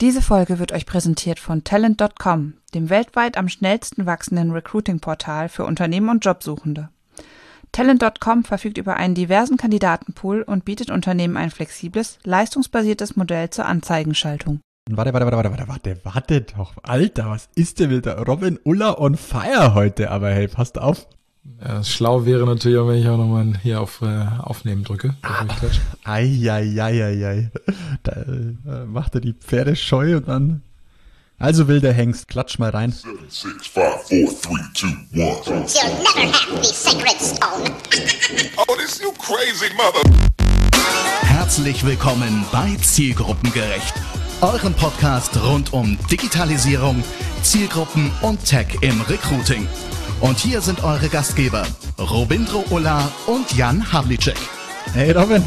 Diese Folge wird euch präsentiert von Talent.com, dem weltweit am schnellsten wachsenden Recruiting-Portal für Unternehmen und Jobsuchende. Talent.com verfügt über einen diversen Kandidatenpool und bietet Unternehmen ein flexibles, leistungsbasiertes Modell zur Anzeigenschaltung. Warte doch. Alter, was ist denn mit der Robin Ulla on fire heute? Aber hey, passt auf. Ja, schlau wäre natürlich auch, wenn ich auch nochmal hier auf Aufnehmen drücke. Eieieiei. Da macht er die Pferde scheu und dann... Also wilder Hengst, klatsch mal rein. 7, 6, 5, 4, 3, 2, 1. You'll never have the sacred stone. Oh, this you crazy mother. Herzlich willkommen bei Zielgruppengerecht, eurem Podcast rund um Digitalisierung, Zielgruppen und Tech im Recruiting. Und hier sind eure Gastgeber, Ulla und Jan Havlicek. Hey Robin.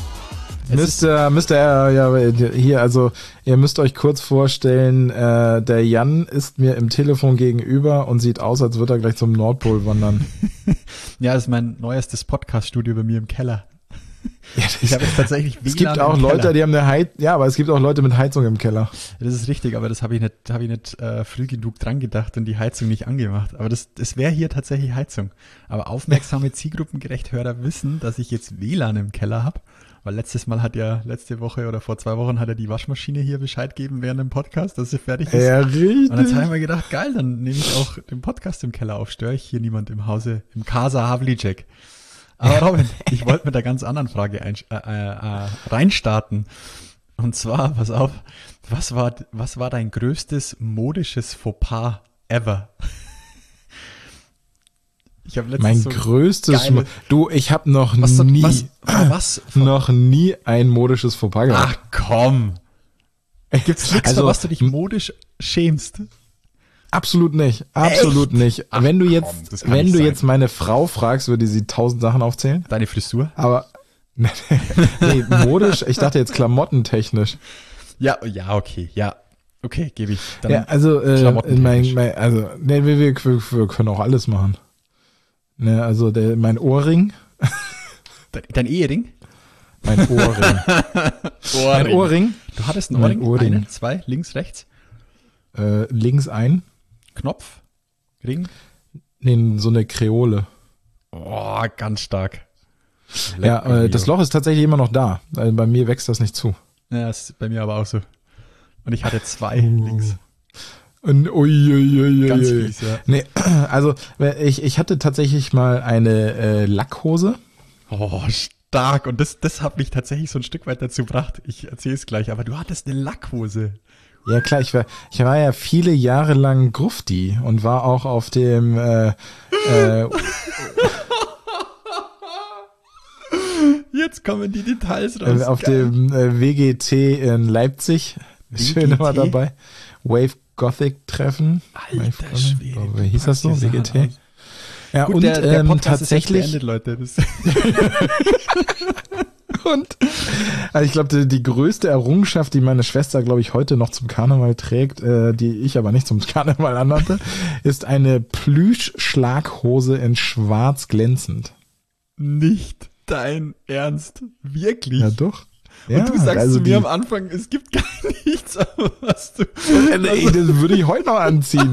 Ihr müsst euch kurz vorstellen, der Jan ist mir im Telefon gegenüber und sieht aus, als würde er gleich zum Nordpol wandern. Ja, das ist mein neuestes Podcast-Studio bei mir im Keller. Ja, ich habe jetzt tatsächlich WLAN es gibt auch Leute, die haben aber es gibt auch Leute mit Heizung im Keller. Das ist richtig, aber das habe ich nicht früh genug dran gedacht und die Heizung nicht angemacht. Aber das wäre hier tatsächlich Heizung. Aber aufmerksame Zielgruppengerecht-Hörer wissen, dass ich jetzt WLAN im Keller habe. Weil letzte Woche oder vor 2 Wochen hat ja die Waschmaschine hier Bescheid gegeben während dem Podcast, dass sie fertig ist. Ja, richtig. Und jetzt habe ich mir gedacht, geil, dann nehme ich auch den Podcast im Keller auf. Störe ich hier niemand im Hause, im Casa Havlicek. Aber Robin, ich wollte mit einer ganz anderen Frage reinstarten. Und zwar, pass auf, was war dein größtes modisches Fauxpas ever? Ich habe letztens größtes ich habe noch nie ein modisches Fauxpas gemacht. Ach komm. Gibt's nichts, für was du dich modisch schämst? Absolut nicht. Absolut nicht. Ach, wenn du jetzt meine Frau fragst, würde sie 1000 Sachen aufzählen. Deine Frisur? Aber nee, modisch, ich dachte jetzt klamottentechnisch. Ja, okay. Ja, okay, gebe ich. Dann ja, also wir können auch alles machen. Ne, also mein Ohrring. Dein Ehering? Mein Ohrring. Mein Ohrring. Du hattest einen Ohrring? Einen, 2, links, rechts? Links ein. Knopf? Ring? Nee, so eine Kreole. Oh, ganz stark. Ja, das Loch ist tatsächlich immer noch da. Also bei mir wächst das nicht zu. Ja, ist bei mir aber auch so. Und ich hatte 2 links. Und ganz fies, ja. Nee, also ich hatte tatsächlich mal eine Lackhose. Oh, stark. Und das hat mich tatsächlich so ein Stück weit dazu gebracht. Ich erzähle es gleich, aber du hattest eine Lackhose. Ja klar, ich war ja viele Jahre lang Grufti und war auch auf dem Jetzt kommen die Details raus. Auf dem WGT in Leipzig. Schön immer dabei. Wave Gothic Treffen. Alter Schwede. Wie hieß das so? WGT? Ja, gut, und der Podcast tatsächlich ist jetzt beendet, Leute. Und also ich glaube, die größte Errungenschaft, die meine Schwester, glaube ich, heute noch zum Karneval trägt, die ich aber nicht zum Karneval anhatte, ist eine Plüsch-Schlaghose in schwarz glänzend. Nicht dein Ernst? Wirklich? Ja, doch. Und ja, du sagst also zu mir am Anfang, es gibt gar nichts, aber was du... Nee, das würde ich heute noch anziehen.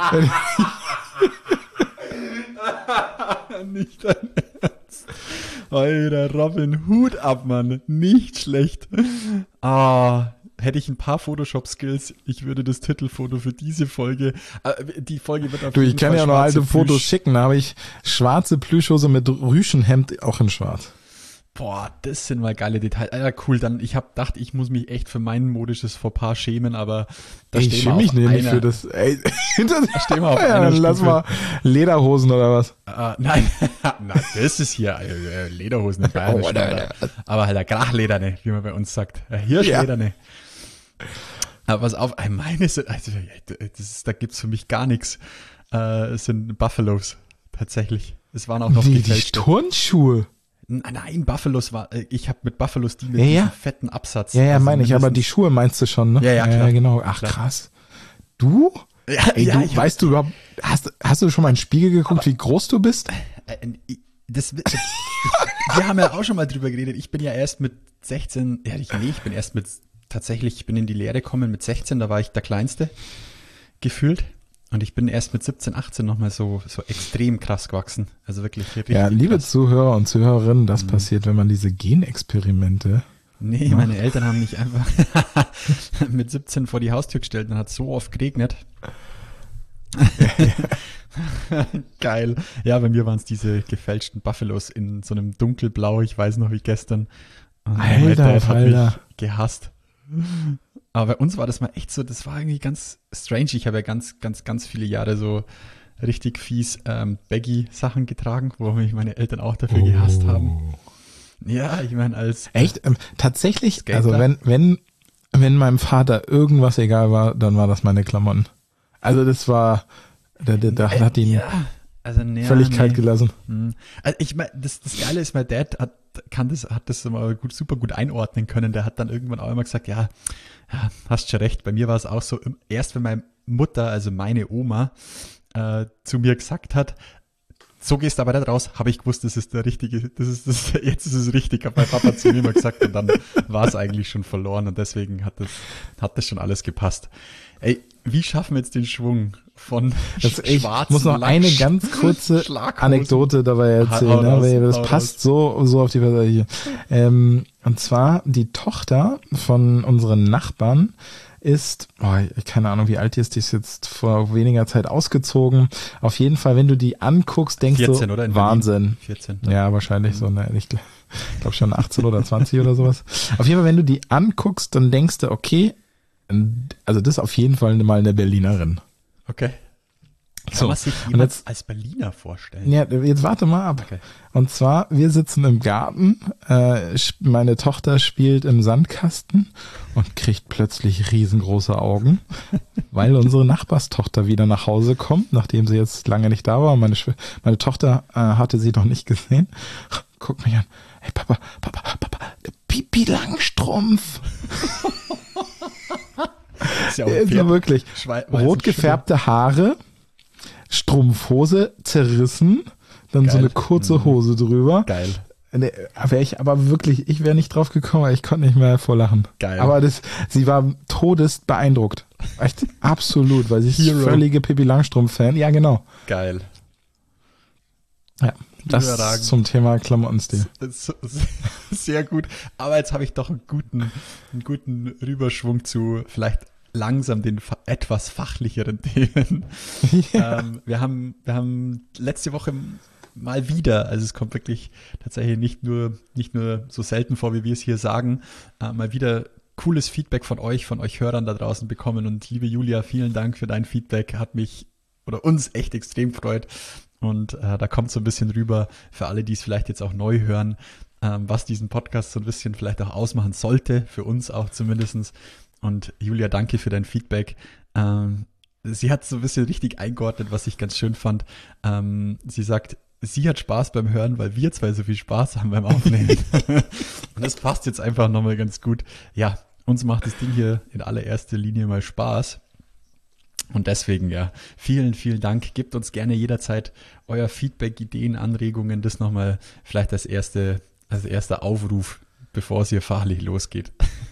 Nicht dein Ernst. Alter, Robin, Hut ab, Mann. Nicht schlecht. Hätte ich ein paar Photoshop-Skills, ich würde das Titelfoto für diese Folge, die Folge wird auf jeden Fall ich kann ja noch alte Fotos schicken, da habe ich schwarze Plüschhose mit Rüschenhemd, auch in schwarz. Boah, das sind mal geile Details. Alter, cool, dann, ich habe gedacht, ich muss mich echt für mein modisches Fauxpas schämen, aber da ich schäme mich nämlich für das. Ey, da stehen wir auf ja, einer dann lass mal Lederhosen oder was? Nein, das ist hier Lederhosen in Bayern. Aber halt der Krachlederne, wie man bei uns sagt. Hirschlederne. Ja. Aber pass auf, meine sind, also, da gibt's für mich gar nichts. Es sind Buffalos, tatsächlich. Es waren auch noch die Turnschuhe. Nein, Buffalos ich habe mit Buffalos die mit diesem fetten Absatz. Ja, also meine ich, aber die Schuhe meinst du schon, ne? Ja, klar. Genau. Ach, klar. Krass. Du? Ja, weißt du überhaupt, hast du schon mal in den Spiegel geguckt, wie groß du bist? Wir haben ja auch schon mal drüber geredet. Ich bin ja erst mit 16, ich bin erst mit tatsächlich, ich bin in die Lehre gekommen mit 16, da war ich der Kleinste gefühlt. Und ich bin erst mit 17, 18 nochmal so extrem krass gewachsen. Also wirklich richtig Ja, liebe krass. Zuhörer und Zuhörerinnen, das passiert, wenn man diese Genexperimente. Nee, meine Eltern haben mich einfach mit 17 vor die Haustür gestellt und hat so oft geregnet. Geil. Ja, bei mir waren es diese gefälschten Buffalos in so einem dunkelblau, ich weiß noch wie gestern. Und mein Alter, Dad hat mich Alter. gehasst. Aber bei uns war das mal echt so, das war irgendwie ganz strange. Ich habe ja ganz viele Jahre so richtig fies Baggy-Sachen getragen, wo mich meine Eltern auch dafür gehasst haben. Ja, ich meine als... Echt? Tatsächlich, Skater. also wenn meinem Vater irgendwas egal war, dann war das meine Klamotten. Also das war, da hat ihn also, völlig kalt gelassen. Also ich meine, das Geile ist, mein Dad hat das immer super gut einordnen können. Der hat dann irgendwann auch immer gesagt, ja, hast schon recht. Bei mir war es auch so, erst wenn meine Mutter, also meine Oma, zu mir gesagt hat, so gehst du aber nicht raus, habe ich gewusst, das ist der richtige, jetzt ist es richtig, hat mein Papa zu mir immer gesagt und dann war es eigentlich schon verloren und deswegen hat das schon alles gepasst. Ey, wie schaffen wir jetzt den Schwung von Ich schwarzen muss noch eine ganz kurze Schlaghosen. Anekdote dabei erzählen, Hau raus, weil das hau passt so auf die Weise hier. Und zwar die Tochter von unseren Nachbarn ist, keine Ahnung, wie alt die ist jetzt vor weniger Zeit ausgezogen. Auf jeden Fall, wenn du die anguckst, denkst 14, du, oder? In Wahnsinn. 14. Ja, wahrscheinlich so, ne, ich glaube schon 18 oder 20 oder sowas. Auf jeden Fall, wenn du die anguckst, dann denkst du, okay, also das ist auf jeden Fall mal eine Berlinerin. Okay. Kann So, man sich und jemand jetzt- als Berliner vorstellen? Ja, jetzt warte mal ab. Okay. Und zwar, wir sitzen im Garten, meine Tochter spielt im Sandkasten und kriegt plötzlich riesengroße Augen, weil unsere Nachbarstochter wieder nach Hause kommt, nachdem sie jetzt lange nicht da war. Meine Tochter hatte sie noch nicht gesehen. Guck mich an. Hey Papa, Pipi Langstrumpf. Ist ja auch Ist fair. ja wirklich. Weißen Rot gefärbte Haare, Strumpfhose zerrissen, dann so Geil. eine kurze Hose drüber. Geil. Ich wäre nicht drauf gekommen, weil ich konnte nicht mehr vor lachen. Geil. Aber sie war todest beeindruckt. Echt absolut, weil sie ist Hero. völlige Pippi Langstrumpf-Fan. Ja, genau. Geil. Ja, das Überragend. zum Thema Klamottenstil. Sehr gut. Aber jetzt habe ich doch einen guten Rüberschwung zu vielleicht langsam den etwas fachlicheren Themen. Ja. Wir haben letzte Woche mal wieder, also es kommt wirklich tatsächlich nicht nur so selten vor, wie wir es hier sagen, mal wieder cooles Feedback von euch Hörern da draußen bekommen. Und liebe Julia, vielen Dank für dein Feedback. Hat mich oder uns echt extrem gefreut. Und da kommt so ein bisschen rüber für alle, die es vielleicht jetzt auch neu hören, was diesen Podcast so ein bisschen vielleicht auch ausmachen sollte, für uns auch zumindestens. Und Julia, danke für dein Feedback. Sie hat so ein bisschen richtig eingeordnet, was ich ganz schön fand. Sie sagt, sie hat Spaß beim Hören, weil wir zwei so viel Spaß haben beim Aufnehmen. Und das passt jetzt einfach nochmal ganz gut. Ja, uns macht das Ding hier in allererster Linie mal Spaß. Und deswegen, ja, vielen, vielen Dank. Gebt uns gerne jederzeit euer Feedback, Ideen, Anregungen. Das nochmal vielleicht als erster Aufruf, bevor es hier fachlich losgeht.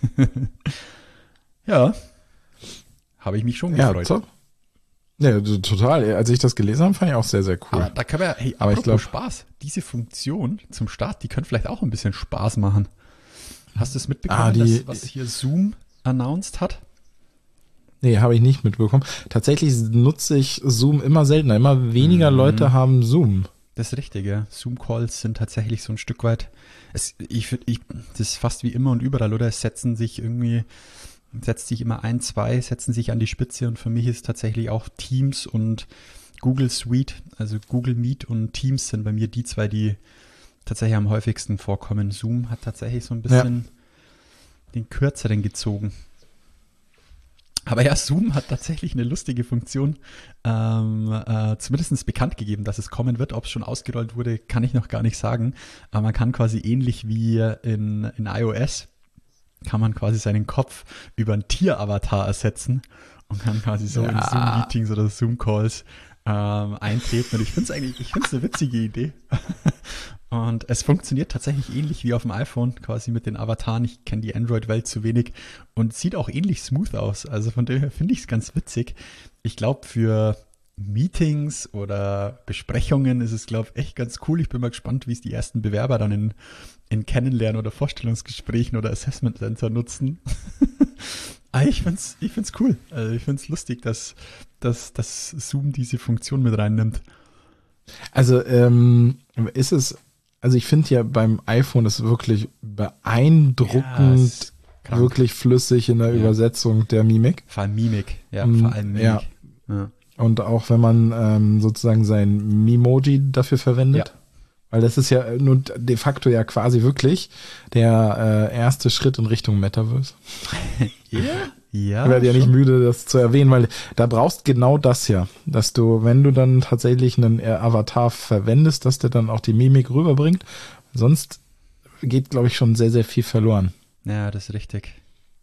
Ja, habe ich mich schon gefreut. top. Ja, total. Als ich das gelesen habe, fand ich auch sehr, sehr cool. Aber da können wir, hey, Aber ich apropos glaub- Spaß, diese Funktion zum Start, die könnte vielleicht auch ein bisschen Spaß machen. Hast du es mitbekommen, was hier Zoom announced hat? Nee, habe ich nicht mitbekommen. Tatsächlich nutze ich Zoom immer seltener. Immer weniger Leute haben Zoom. Das ist richtig, ja. Zoom-Calls sind tatsächlich so ein Stück weit, das ist fast wie immer und überall, oder? Es setzt sich immer ein, zwei, setzen sich an die Spitze und für mich ist tatsächlich auch Teams und Google Suite, also Google Meet und Teams sind bei mir die zwei, die tatsächlich am häufigsten vorkommen. Zoom hat tatsächlich so ein bisschen den kürzeren gezogen. Aber ja, Zoom hat tatsächlich eine lustige Funktion, zumindest bekannt gegeben, dass es kommen wird. Ob es schon ausgerollt wurde, kann ich noch gar nicht sagen. Aber man kann quasi ähnlich wie in iOS, kann man quasi seinen Kopf über einen Tieravatar ersetzen und kann quasi so in Zoom-Meetings oder Zoom-Calls eintreten. Und ich finde es eine witzige Idee. Und es funktioniert tatsächlich ähnlich wie auf dem iPhone, quasi mit den Avataren. Ich kenne die Android-Welt zu wenig und sieht auch ähnlich smooth aus. Also von daher finde ich es ganz witzig. Ich glaube, für Meetings oder Besprechungen ist es, glaube ich, echt ganz cool. Ich bin mal gespannt, wie es die ersten Bewerber dann in Kennenlernen oder Vorstellungsgesprächen oder Assessment Center nutzen. Aber ich find's cool. Also ich find's lustig, dass Zoom diese Funktion mit reinnimmt. Also ich finde ja beim iPhone ist wirklich beeindruckend, wirklich flüssig in der Übersetzung der Mimik. Vor allem Mimik, vor allem Mimik. Ja. Ja. Und auch wenn man sozusagen sein Memoji dafür verwendet. Ja. Weil das ist ja nun de facto ja quasi wirklich der erste Schritt in Richtung Metaverse. Ja, ich werde ja nicht müde, das zu erwähnen, weil da brauchst genau das ja, dass du, wenn du dann tatsächlich einen Avatar verwendest, dass der dann auch die Mimik rüberbringt. Sonst geht, glaube ich, schon sehr, sehr viel verloren. Ja, das ist richtig.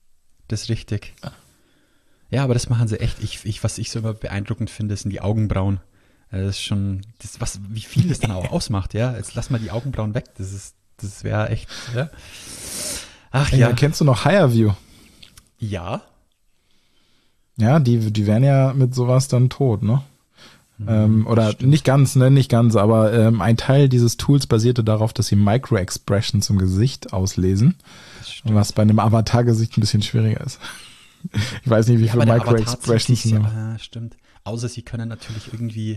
Ja, aber das machen sie echt. Was ich so immer beeindruckend finde, sind die Augenbrauen. Das ist schon, wie viel das dann auch ausmacht, ja. Jetzt lass mal die Augenbrauen weg. Das wäre echt, ja. Ach ja. Kennst du noch HireView? Ja. Ja, die wären ja mit sowas dann tot, ne? Oder nicht ganz, aber ein Teil dieses Tools basierte darauf, dass sie Micro-Expressions im Gesicht auslesen, was bei einem Avatar-Gesicht ein bisschen schwieriger ist. Ich weiß nicht, wie viele Micro-Expressions sind. Ja, stimmt. Außer sie können natürlich irgendwie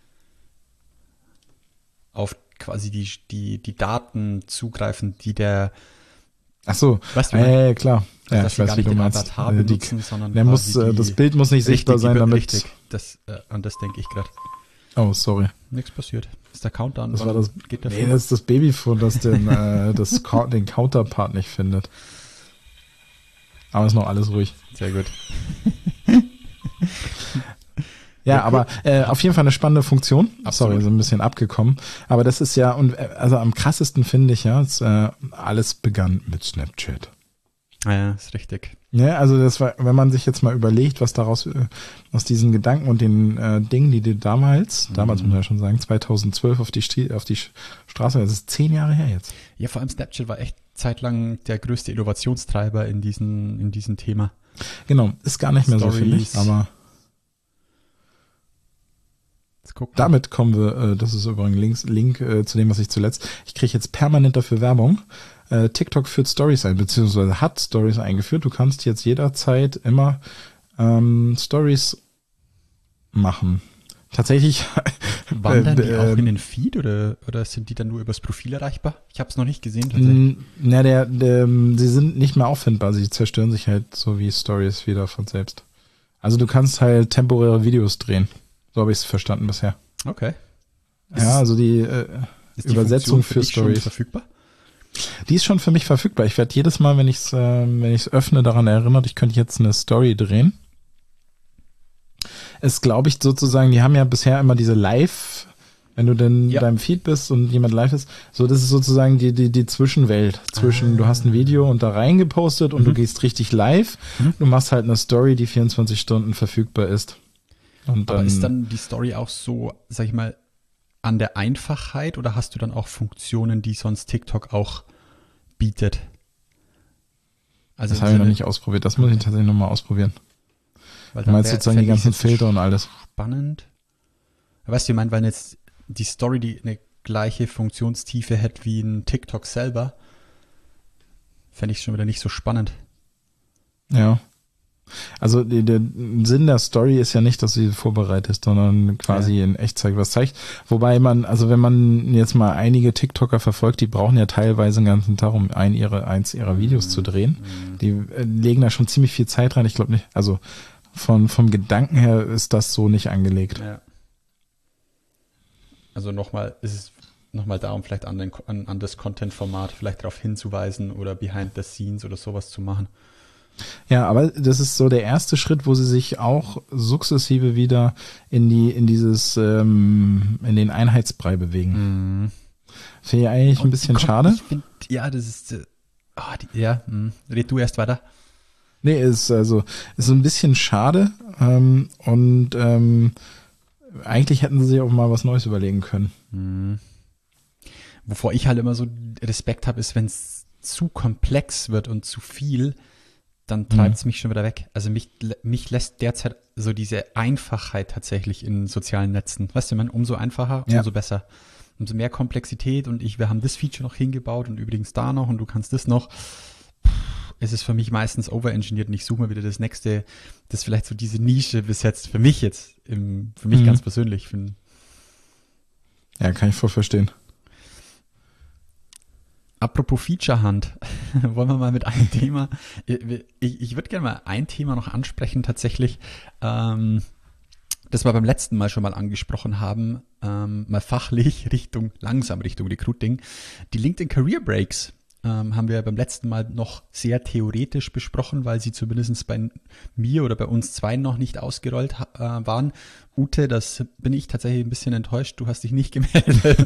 auf quasi die Daten zugreifen, die der. Ach so, weißt du, klar. Ja, dass ich weiß, wie du meinst. Avatar benutzen, sondern das Bild muss nicht sichtbar sein, damit. Richtig. An das denke ich gerade. Oh, sorry. Nichts passiert. Das ist der Countdown. Das war das. Geht der das ist das Babyphone, das den Counterpart nicht findet. Aber ist noch alles ruhig. Sehr gut. Ja, aber auf jeden Fall eine spannende Funktion. Absolut. Sorry, so ein bisschen abgekommen. Aber das ist ja, und also am krassesten finde ich ja, alles begann mit Snapchat. Ja, ist richtig. Ja, also das war, wenn man sich jetzt mal überlegt, was daraus aus diesen Gedanken und den Dingen, die damals muss man ja schon sagen, 2012 auf die Straße, das ist 10 Jahre her jetzt. Ja, vor allem Snapchat war echt zeitlang der größte Innovationstreiber in diesem Thema. Genau, ist gar nicht mehr so, finde ich, aber damit kommen wir, das ist übrigens Link zu dem, was ich kriege jetzt permanent dafür Werbung. TikTok führt Stories ein, beziehungsweise hat Stories eingeführt. Du kannst jetzt jederzeit immer Stories machen. Tatsächlich. Wandern die auch in den Feed oder sind die dann nur übers Profil erreichbar? Ich habe es noch nicht gesehen tatsächlich. Sie sind nicht mehr auffindbar. Sie zerstören sich halt so wie Stories wieder von selbst. Also du kannst halt temporäre Videos drehen. So habe ich es verstanden bisher. Okay. Also die Übersetzung für Stories. Verfügbar? Die ist schon für mich verfügbar. Ich werde jedes Mal, wenn ich es öffne, daran erinnert, ich könnte jetzt eine Story drehen. Es glaube ich sozusagen, die haben ja bisher immer diese Live, wenn du denn in deinem Feed bist und jemand live ist, so das ist sozusagen die Zwischenwelt zwischen, du hast ein Video und da reingepostet und du gehst richtig live, du machst halt eine Story, die 24 Stunden verfügbar ist. Und aber ist dann die Story auch so, sag ich mal, an der Einfachheit oder hast du dann auch Funktionen, die sonst TikTok auch bietet? Also das habe ich noch nicht ausprobiert, das muss ich tatsächlich nochmal ausprobieren. Weil du meinst sozusagen die ganzen Filter und alles. Spannend. Weißt du, ich meine, wenn jetzt die Story die eine gleiche Funktionstiefe hätte wie ein TikTok selber, fände ich schon wieder nicht so spannend. Ja. Also der Sinn der Story ist ja nicht, dass sie vorbereitet, sondern quasi in Echtzeit was zeigt. Wobei wenn man jetzt mal einige TikToker verfolgt, die brauchen ja teilweise den ganzen Tag, um eins ihrer Videos zu drehen. Die legen da schon ziemlich viel Zeit rein. Ich glaube nicht, also vom Gedanken her ist das so nicht angelegt. Ja. Also ist es nochmal darum, vielleicht an das Content-Format vielleicht darauf hinzuweisen oder Behind the Scenes oder sowas zu machen. Ja, aber das ist so der erste Schritt, wo sie sich auch sukzessive wieder in den Einheitsbrei bewegen. Finde ich eigentlich ein bisschen schade. Das ist, red du erst weiter. Nee, ist so ein bisschen schade und Eigentlich hätten sie sich auch mal was Neues überlegen können. Wovor ich halt immer so Respekt habe, ist, wenn es zu komplex wird und zu viel, dann treibt es mich schon wieder weg. Also mich lässt derzeit so diese Einfachheit tatsächlich in sozialen Netzen. Weißt du, man, umso einfacher, umso besser. Umso mehr Komplexität und wir haben das Feature noch hingebaut und übrigens da noch und du kannst das noch. Es ist für mich meistens overengineert und ich suche mal wieder das nächste, das vielleicht so diese Nische besetzt. Für mich jetzt, für mich ganz persönlich. Ja, kann ich voll verstehen. Apropos Feature-Hand, wollen wir mal mit einem Thema, ich würde gerne mal ein Thema noch ansprechen tatsächlich, das wir beim letzten Mal schon mal angesprochen haben, mal fachlich langsam Richtung Recruiting. Die LinkedIn Career Breaks haben wir beim letzten Mal noch sehr theoretisch besprochen, weil sie zumindest bei mir oder bei uns zwei noch nicht ausgerollt waren. Ute, das bin ich tatsächlich ein bisschen enttäuscht, du hast dich nicht gemeldet.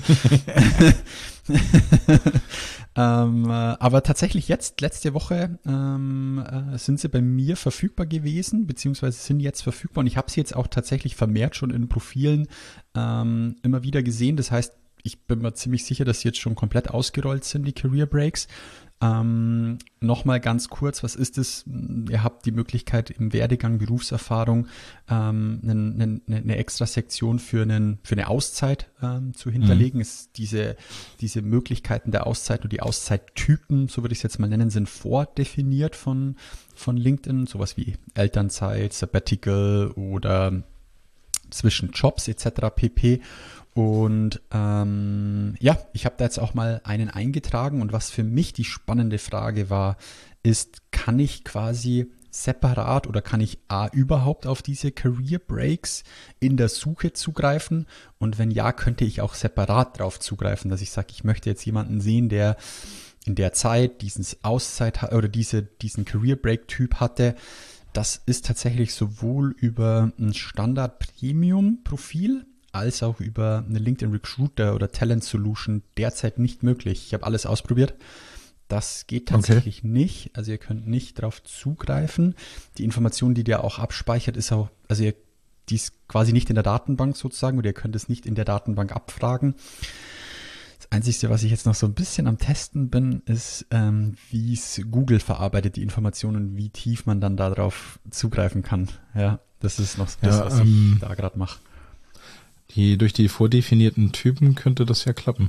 Aber tatsächlich jetzt, letzte Woche, sind sie bei mir verfügbar gewesen, beziehungsweise sind jetzt verfügbar und ich habe sie jetzt auch tatsächlich vermehrt schon in Profilen immer wieder gesehen. Das heißt, ich bin mir ziemlich sicher, dass sie jetzt schon komplett ausgerollt sind, die Career Breaks. Nochmal ganz kurz, was ist es? Ihr habt die Möglichkeit im Werdegang, Berufserfahrung, eine extra Sektion für eine Auszeit zu hinterlegen. Ist diese Möglichkeiten der Auszeit und die Auszeittypen, so würde ich es jetzt mal nennen, sind vordefiniert von LinkedIn. Sowas wie Elternzeit, Sabbatical oder zwischen Jobs etc. pp. Und ich habe da jetzt auch mal einen eingetragen und was für mich die spannende Frage war, ist, kann ich quasi separat oder kann ich überhaupt auf diese Career Breaks in der Suche zugreifen? Und wenn ja, könnte ich auch separat drauf zugreifen, dass ich sage, ich möchte jetzt jemanden sehen, der in der Zeit diesen diesen Career Break Typ hatte. Das ist tatsächlich sowohl über ein Standard Premium Profil als auch über eine LinkedIn Recruiter oder Talent Solution derzeit nicht möglich. Ich habe alles ausprobiert. Das geht tatsächlich nicht. Also ihr könnt nicht darauf zugreifen. Die Information, die der auch abspeichert, ist auch, die ist quasi nicht in der Datenbank sozusagen oder ihr könnt es nicht in der Datenbank abfragen. Das Einzige, was ich jetzt noch so ein bisschen am Testen bin, ist, wie es Google verarbeitet, die Informationen, wie tief man dann darauf zugreifen kann. Ja, das ist noch das, was ich da gerade mache. Durch die vordefinierten Typen könnte das ja klappen.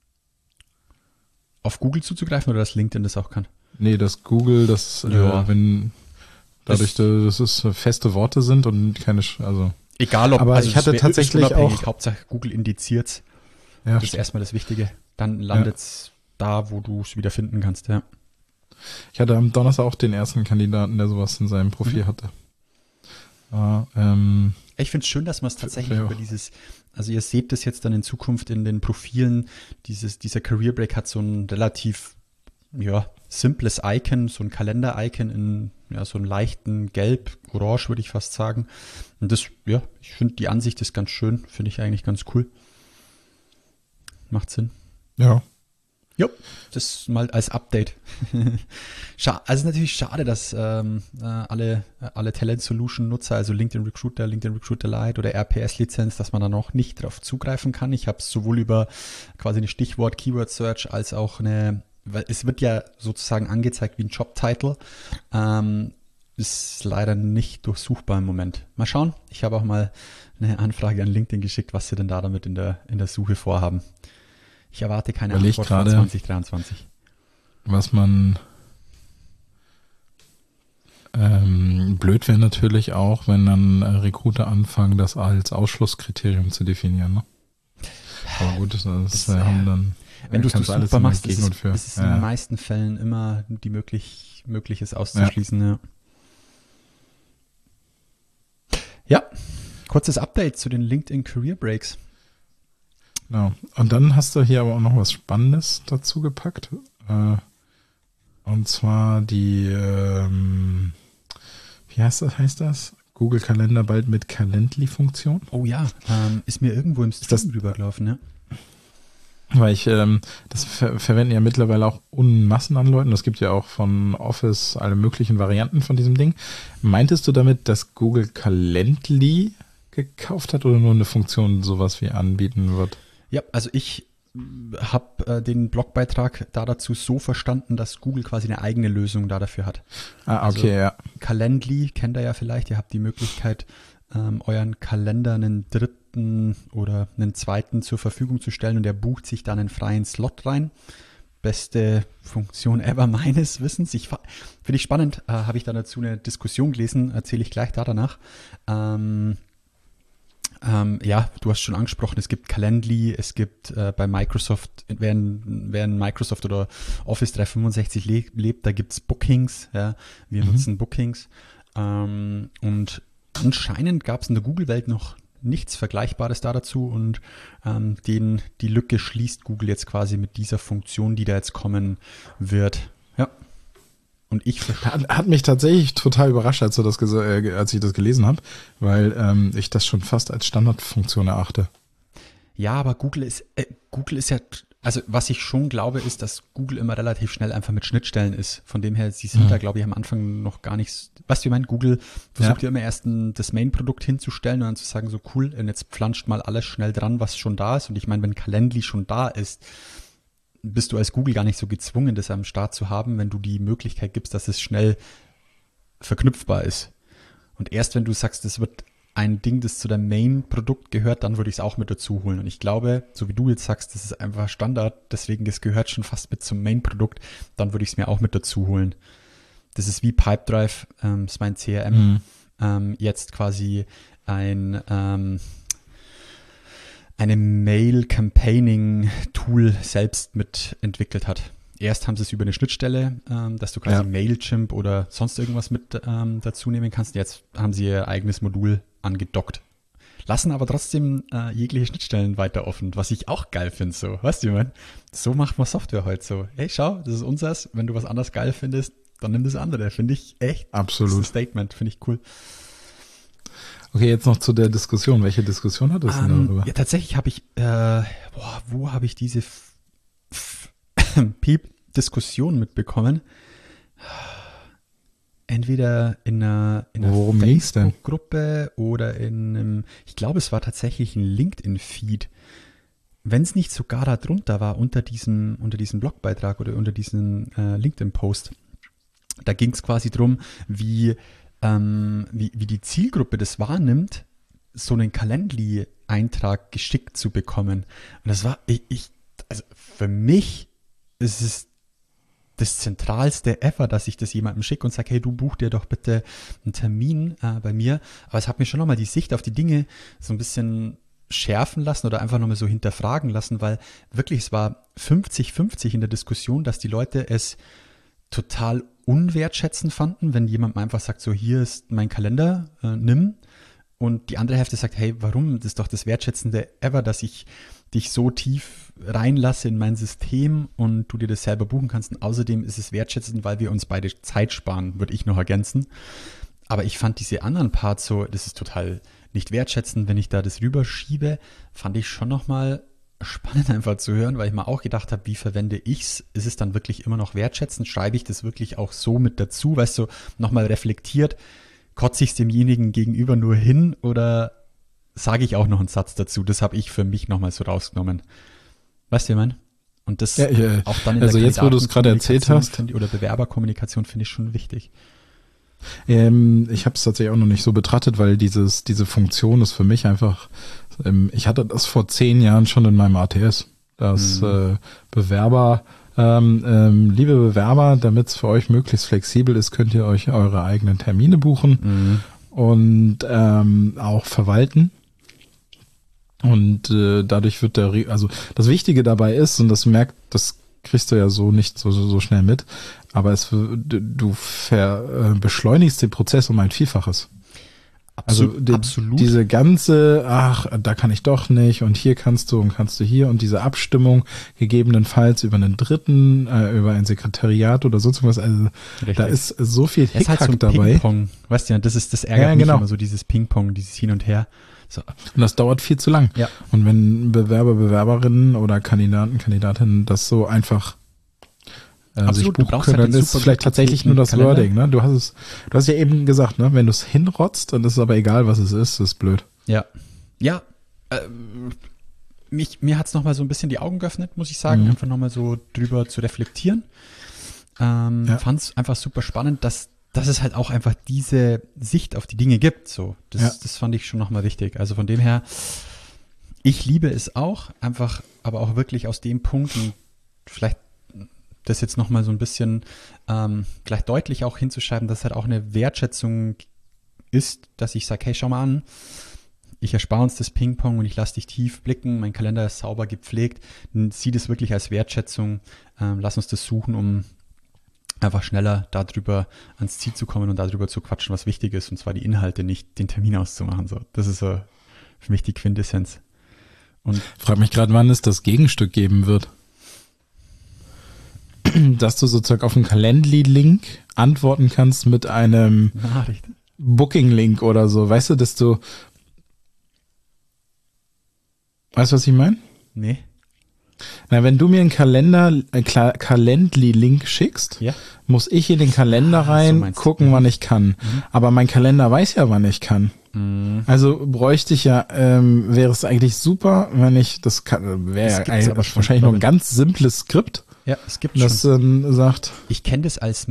Auf Google zuzugreifen oder dass LinkedIn das auch kann? Nee, dass Google, dass dass es feste Worte sind und keine, also. Egal ob, aber also ich hatte tatsächlich auch. Hauptsache Google indiziert's. Ja, das ist erstmal das Wichtige. Dann landet's da, wo du es wieder finden kannst, ja. Ich hatte am Donnerstag auch den ersten Kandidaten, der sowas in seinem Profil hatte. Ich finde es schön, dass man es tatsächlich über also ihr seht das jetzt dann in Zukunft in den Profilen, dieser Career Break hat so ein relativ, simples Icon, so ein Kalender-Icon in, so einem leichten Gelb, Orange würde ich fast sagen. Und das, ich finde die Ansicht ist ganz schön, finde ich eigentlich ganz cool. Macht Sinn. Ja. Jo, das mal als Update. Also natürlich schade, dass alle Talent Solution Nutzer, also LinkedIn Recruiter Lite oder RPS-Lizenz, dass man da noch nicht drauf zugreifen kann. Ich habe es sowohl über quasi eine Stichwort-Keyword-Search als auch weil es wird ja sozusagen angezeigt wie ein Job-Title. Ist leider nicht durchsuchbar im Moment. Mal schauen. Ich habe auch mal eine Anfrage an LinkedIn geschickt, was sie denn da damit in der Suche vorhaben. Ich erwarte keine Antwort von 2023. Was man blöd wäre natürlich auch, wenn dann Recruiter anfangen, das als Ausschlusskriterium zu definieren. Ne? Aber gut, das haben dann. Wenn du es durchsuchbar machst, ist es in den meisten Fällen immer die Mögliches auszuschließen. Ja, kurzes Update zu den LinkedIn Career Breaks. Genau. Und dann hast du hier aber auch noch was Spannendes dazu gepackt. Und zwar die, wie heißt das? Google Kalender bald mit Calendly-Funktion. Oh ja, ist mir irgendwo im Stream rübergelaufen, ne? Weil das verwenden ja mittlerweile auch Unmassen an Leuten. Das gibt ja auch von Office alle möglichen Varianten von diesem Ding. Meintest du damit, dass Google Calendly gekauft hat oder nur eine Funktion sowas wie anbieten wird? Ja, also ich habe den Blogbeitrag da dazu so verstanden, dass Google quasi eine eigene Lösung da dafür hat. Ah, okay, ja. Calendly kennt ihr ja vielleicht. Ihr habt die Möglichkeit, euren Kalender einen dritten oder einen zweiten zur Verfügung zu stellen und der bucht sich dann einen freien Slot rein. Beste Funktion ever meines Wissens. Finde ich spannend. Habe ich da dazu eine Diskussion gelesen, erzähle ich gleich danach. Ja, du hast schon angesprochen, es gibt Calendly, es gibt bei Microsoft, wer ein Microsoft oder Office 365 lebt, da gibt's Bookings, ja, wir nutzen Bookings und anscheinend gab es in der Google-Welt noch nichts Vergleichbares da dazu und die Lücke schließt Google jetzt quasi mit dieser Funktion, die da jetzt kommen wird, ja. Und hat mich tatsächlich total überrascht, als ich das gelesen habe, weil ich das schon fast als Standardfunktion erachte. Ja, aber Google ist ja, also was ich schon glaube, ist, dass Google immer relativ schnell einfach mit Schnittstellen ist. Von dem her, sie sind da, glaube ich, am Anfang noch gar nichts. Was wir meinen, Google versucht ja immer erst das Main-Produkt hinzustellen und dann zu sagen, so cool, und jetzt pflanscht mal alles schnell dran, was schon da ist. Und ich meine, wenn Calendly schon da ist, bist du als Google gar nicht so gezwungen, das am Start zu haben, wenn du die Möglichkeit gibst, dass es schnell verknüpfbar ist. Und erst wenn du sagst, das wird ein Ding, das zu deinem Main-Produkt gehört, dann würde ich es auch mit dazu holen. Und ich glaube, so wie du jetzt sagst, das ist einfach Standard, deswegen das gehört schon fast mit zum Main-Produkt, dann würde ich es mir auch mit dazu holen. Das ist wie Pipedrive, das ist mein CRM, jetzt quasi eine Mail-Campaigning-Tool selbst mitentwickelt hat. Erst haben sie es über eine Schnittstelle, dass du quasi Mailchimp oder sonst irgendwas mit dazu nehmen kannst. Jetzt haben sie ihr eigenes Modul angedockt. Lassen aber trotzdem jegliche Schnittstellen weiter offen, was ich auch geil finde. So, weißt du, ich meine, so macht man Software heute so. Hey, schau, das ist unseres. Wenn du was anderes geil findest, dann nimm das andere. Finde ich echt. Absolut. Das ist ein Statement, finde ich cool. Okay, jetzt noch zu der Diskussion. Welche Diskussion hattest du darüber? Ja, tatsächlich habe ich, wo habe ich diese Piep-Diskussion mitbekommen? Entweder in einer Facebook-Gruppe oder in einem, ich glaube, es war tatsächlich ein LinkedIn-Feed. Wenn es nicht sogar da drunter war, unter diesem Blogbeitrag oder unter diesem LinkedIn-Post. Da ging es quasi drum, wie die Zielgruppe das wahrnimmt, so einen Calendly-Eintrag geschickt zu bekommen. Und das war, also für mich ist es das Zentralste ever, dass ich das jemandem schicke und sage, hey, du buch dir doch bitte einen Termin bei mir. Aber es hat mir schon nochmal die Sicht auf die Dinge so ein bisschen schärfen lassen oder einfach nochmal so hinterfragen lassen, weil wirklich es war 50-50 in der Diskussion, dass die Leute es total unwertschätzend fanden, wenn jemand einfach sagt, so hier ist mein Kalender, nimm. Und die andere Hälfte sagt, hey, warum? Das ist doch das Wertschätzende ever, dass ich dich so tief reinlasse in mein System und du dir das selber buchen kannst. Und außerdem ist es wertschätzend, weil wir uns beide Zeit sparen, würde ich noch ergänzen. Aber ich fand diese anderen Parts so, das ist total nicht wertschätzend, wenn ich da das rüberschiebe, fand ich schon nochmal spannend einfach zu hören, weil ich mir auch gedacht habe, wie verwende ich's? Ist es dann wirklich immer noch wertschätzend? Schreibe ich das wirklich auch so mit dazu? Weißt du, nochmal reflektiert, kotze ich es demjenigen gegenüber nur hin oder sage ich auch noch einen Satz dazu? Das habe ich für mich nochmal so rausgenommen. Weißt du, wie ich meine? Und das auch dann in also der jetzt, wo du es gerade erzählt hast, oder Bewerberkommunikation finde ich schon wichtig. Ich habe es tatsächlich auch noch nicht so betrachtet, weil diese Funktion ist für mich einfach, ich hatte das vor 10 Jahren schon in meinem ATS, dass Bewerber, liebe Bewerber, damit es für euch möglichst flexibel ist, könnt ihr euch eure eigenen Termine buchen und auch verwalten. Und dadurch wird also das Wichtige dabei ist, und das kriegst du ja so nicht so schnell mit, aber du beschleunigst den Prozess um ein Vielfaches. Absolut. Diese ganze, da kann ich doch nicht und hier kannst du hier und diese Abstimmung gegebenenfalls über einen Dritten, über ein Sekretariat oder sonst was, also richtig. Da ist so viel Hickhack halt so dabei. Ping-Pong, weißt du, das ärgert mich immer so, dieses Ping-Pong, dieses Hin und Her. So. Und das dauert viel zu lang. Ja. Und wenn Bewerberinnen oder Kandidatinnen das so einfach sich buchen können, dann ist vielleicht tatsächlich nur das Kalender. Wording. Ne? Du hast ja eben gesagt, ne? Wenn du es hinrotzt, dann ist es aber egal, was es ist blöd. Ja. Ja, mir hat es nochmal so ein bisschen die Augen geöffnet, muss ich sagen, einfach nochmal so drüber zu reflektieren. Fand es einfach super spannend, dass es halt auch einfach diese Sicht auf die Dinge gibt. So, das fand ich schon nochmal wichtig. Also von dem her, ich liebe es auch, einfach, aber auch wirklich aus dem Punkt, und vielleicht das jetzt nochmal so ein bisschen gleich deutlich auch hinzuschreiben, dass halt auch eine Wertschätzung ist, dass ich sage, hey, schau mal an, ich erspare uns das Ping-Pong und ich lasse dich tief blicken, mein Kalender ist sauber gepflegt, sieh das wirklich als Wertschätzung, lass uns das suchen, um einfach schneller darüber ans Ziel zu kommen und darüber zu quatschen, was wichtig ist, und zwar die Inhalte, nicht den Termin auszumachen. So, das ist so für mich die Quintessenz. Und frag mich gerade, wann es das Gegenstück geben wird. Dass du sozusagen auf einen Calendly-Link antworten kannst mit einem Nachricht. Booking-Link oder so. Weißt du, dass du... Weißt du, was ich meine? Nee. Na, wenn du mir einen Calendly-Link schickst, muss ich in den Kalender rein gucken, wann ich kann. Aber mein Kalender weiß ja, wann ich kann. Also bräuchte ich ja, wäre es eigentlich super, wenn ich, das wäre ja wahrscheinlich noch ein ganz simples Skript. Ja, es gibt das sagt. Ich kenne das als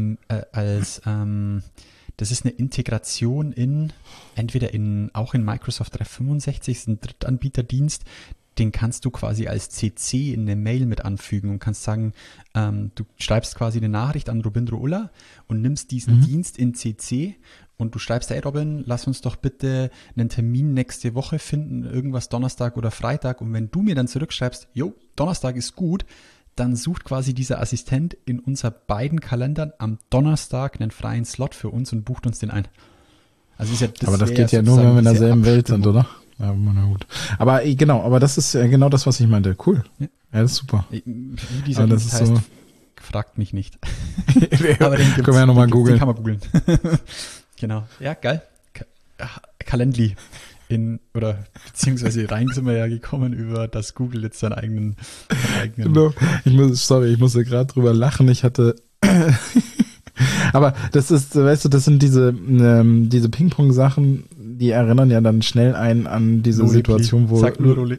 das ist eine Integration entweder auch in Microsoft 365, ist ein Drittanbieterdienst, den kannst du quasi als CC in eine Mail mit anfügen und kannst sagen, du schreibst quasi eine Nachricht an Robindro Ulla und nimmst diesen Dienst in CC und du schreibst, hey Robin, lass uns doch bitte einen Termin nächste Woche finden, irgendwas Donnerstag oder Freitag, und wenn du mir dann zurückschreibst, jo, Donnerstag ist gut, dann sucht quasi dieser Assistent in unser beiden Kalendern am Donnerstag einen freien Slot für uns und bucht uns den ein. Also ist ja, aber das geht ja nur, wenn wir in derselben Welt sind, oder? Ja, na gut. Aber genau, aber das ist genau das, was ich meinte. Cool. Ja, das ist super. Wie dieser Dienst heißt, so, fragt mich nicht. Aber den können wir ja nochmal googeln. Den kann man googeln. Genau. Ja, geil. Calendly. Oder beziehungsweise rein sind wir ja gekommen über, dass Google jetzt seinen eigenen Genau. Ich musste gerade drüber lachen. Ich hatte aber das ist, weißt du, das sind diese Ping-Pong-Sachen, die erinnern ja dann schnell einen an diese Situation, wo... Sag nur Rolli.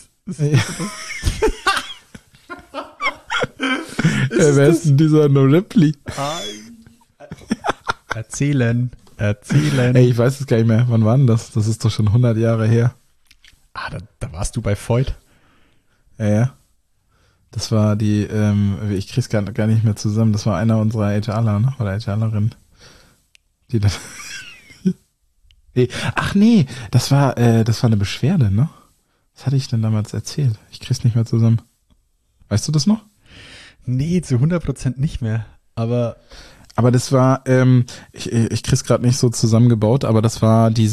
Wer ist denn dieser No Ripley? Erzählen. Ey, ich weiß es gar nicht mehr. Wann war denn das? Das ist doch schon 100 Jahre her. Da warst du bei Voigt. Ja. Das war die, ich krieg's gar nicht mehr zusammen. Das war einer unserer HRler, ne? Oder HRlerin. Die dann... Ach nee, das war eine Beschwerde, ne? Was hatte ich denn damals erzählt? Ich krieg's nicht mehr zusammen. Weißt du das noch? Nee, zu 100% nicht mehr. Aber das war, ich krieg's gerade nicht so zusammengebaut, aber wir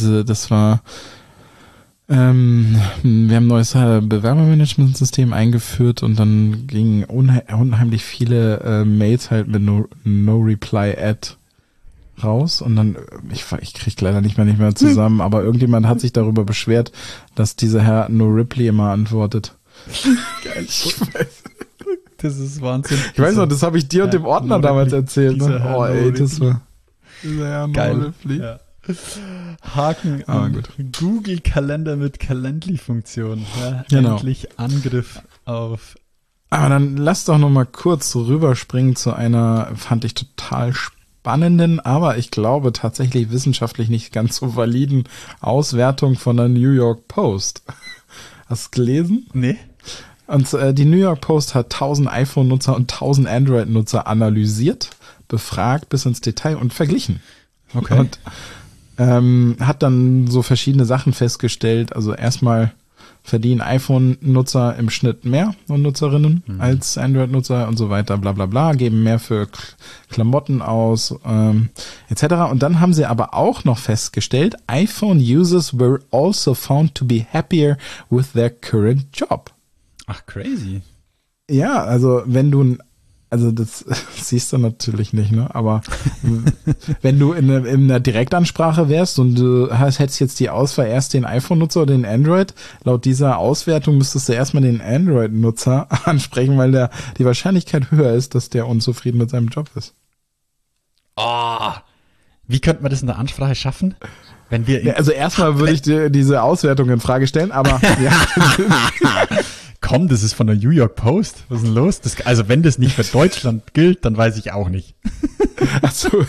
haben ein neues Bewerbermanagementsystem eingeführt und dann gingen unheimlich viele Mails halt mit No Reply Add raus und dann, ich krieg leider nicht mehr zusammen, aber irgendjemand hat sich darüber beschwert, dass dieser Herr No Ripley immer antwortet. Geil. Ich weiß. Das ist Wahnsinn. Ich weiß noch, das habe ich dir und dem Ordner damals erzählt. Ne? Oh ey, das war geil. Ja. Haken an Google-Kalender mit Calendly-Funktion. Ja, genau. Endlich Angriff auf... Aber dann lass doch noch mal kurz rüberspringen zu einer, fand ich total spannenden, aber ich glaube tatsächlich wissenschaftlich nicht ganz so validen Auswertung von der New York Post. Hast du es gelesen? Nee. Und die New York Post hat 1000 iPhone-Nutzer und 1000 Android-Nutzer analysiert, befragt bis ins Detail und verglichen. Okay. Und hat dann so verschiedene Sachen festgestellt. Also erstmal verdienen iPhone-Nutzer im Schnitt mehr und Nutzerinnen als Android-Nutzer und so weiter, bla bla bla, geben mehr für Klamotten aus, etc. Und dann haben sie aber auch noch festgestellt, iPhone-Users were also found to be happier with their current job. Ach, crazy. Ja, also wenn du, also das siehst du natürlich nicht, ne? Aber wenn du in einer Direktansprache wärst und du hättest jetzt die Auswahl erst den iPhone-Nutzer oder den Android, laut dieser Auswertung müsstest du erstmal den Android-Nutzer ansprechen, weil die Wahrscheinlichkeit höher ist, dass der unzufrieden mit seinem Job ist. Oh, Wie könnte man das in der Ansprache schaffen? Wenn wir Ja, also erstmal würde ich dir diese Auswertung in Frage stellen, aber ja. Komm, das ist von der New York Post. Was ist denn los? Also wenn das nicht für Deutschland gilt, dann weiß ich auch nicht. Ach so,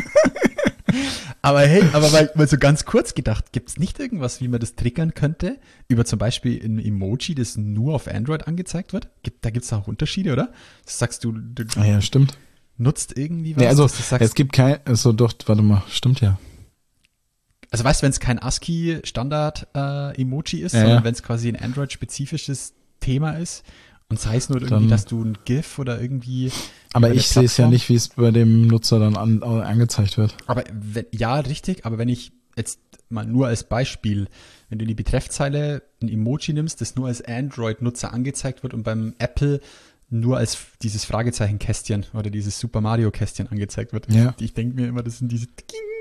Aber hey, mal so ganz kurz gedacht, gibt's nicht irgendwas, wie man das triggern könnte? Über zum Beispiel ein Emoji, das nur auf Android angezeigt wird? Da gibt's auch Unterschiede, oder? Das sagst du ja, stimmt. nutzt irgendwie was? Ja, also dass du sagst, es gibt kein, also doch, warte mal, stimmt ja. also weißt du, wenn es kein ASCII-Standard-Emoji ist, Ja, sondern ja. wenn es quasi ein Android-spezifisches Thema ist und sei es nur irgendwie, dass du ein GIF oder irgendwie. Aber über eine ich sehe es ja Plattform- nicht, wie es bei dem Nutzer dann angezeigt wird. Aber ja, richtig, aber wenn ich jetzt mal nur als Beispiel, wenn du in die Betreffzeile ein Emoji nimmst, das nur als Android-Nutzer angezeigt wird und beim Apple nur als dieses Fragezeichen-Kästchen oder dieses Super Mario-Kästchen angezeigt wird. Ja. Ich denke mir immer, das sind diese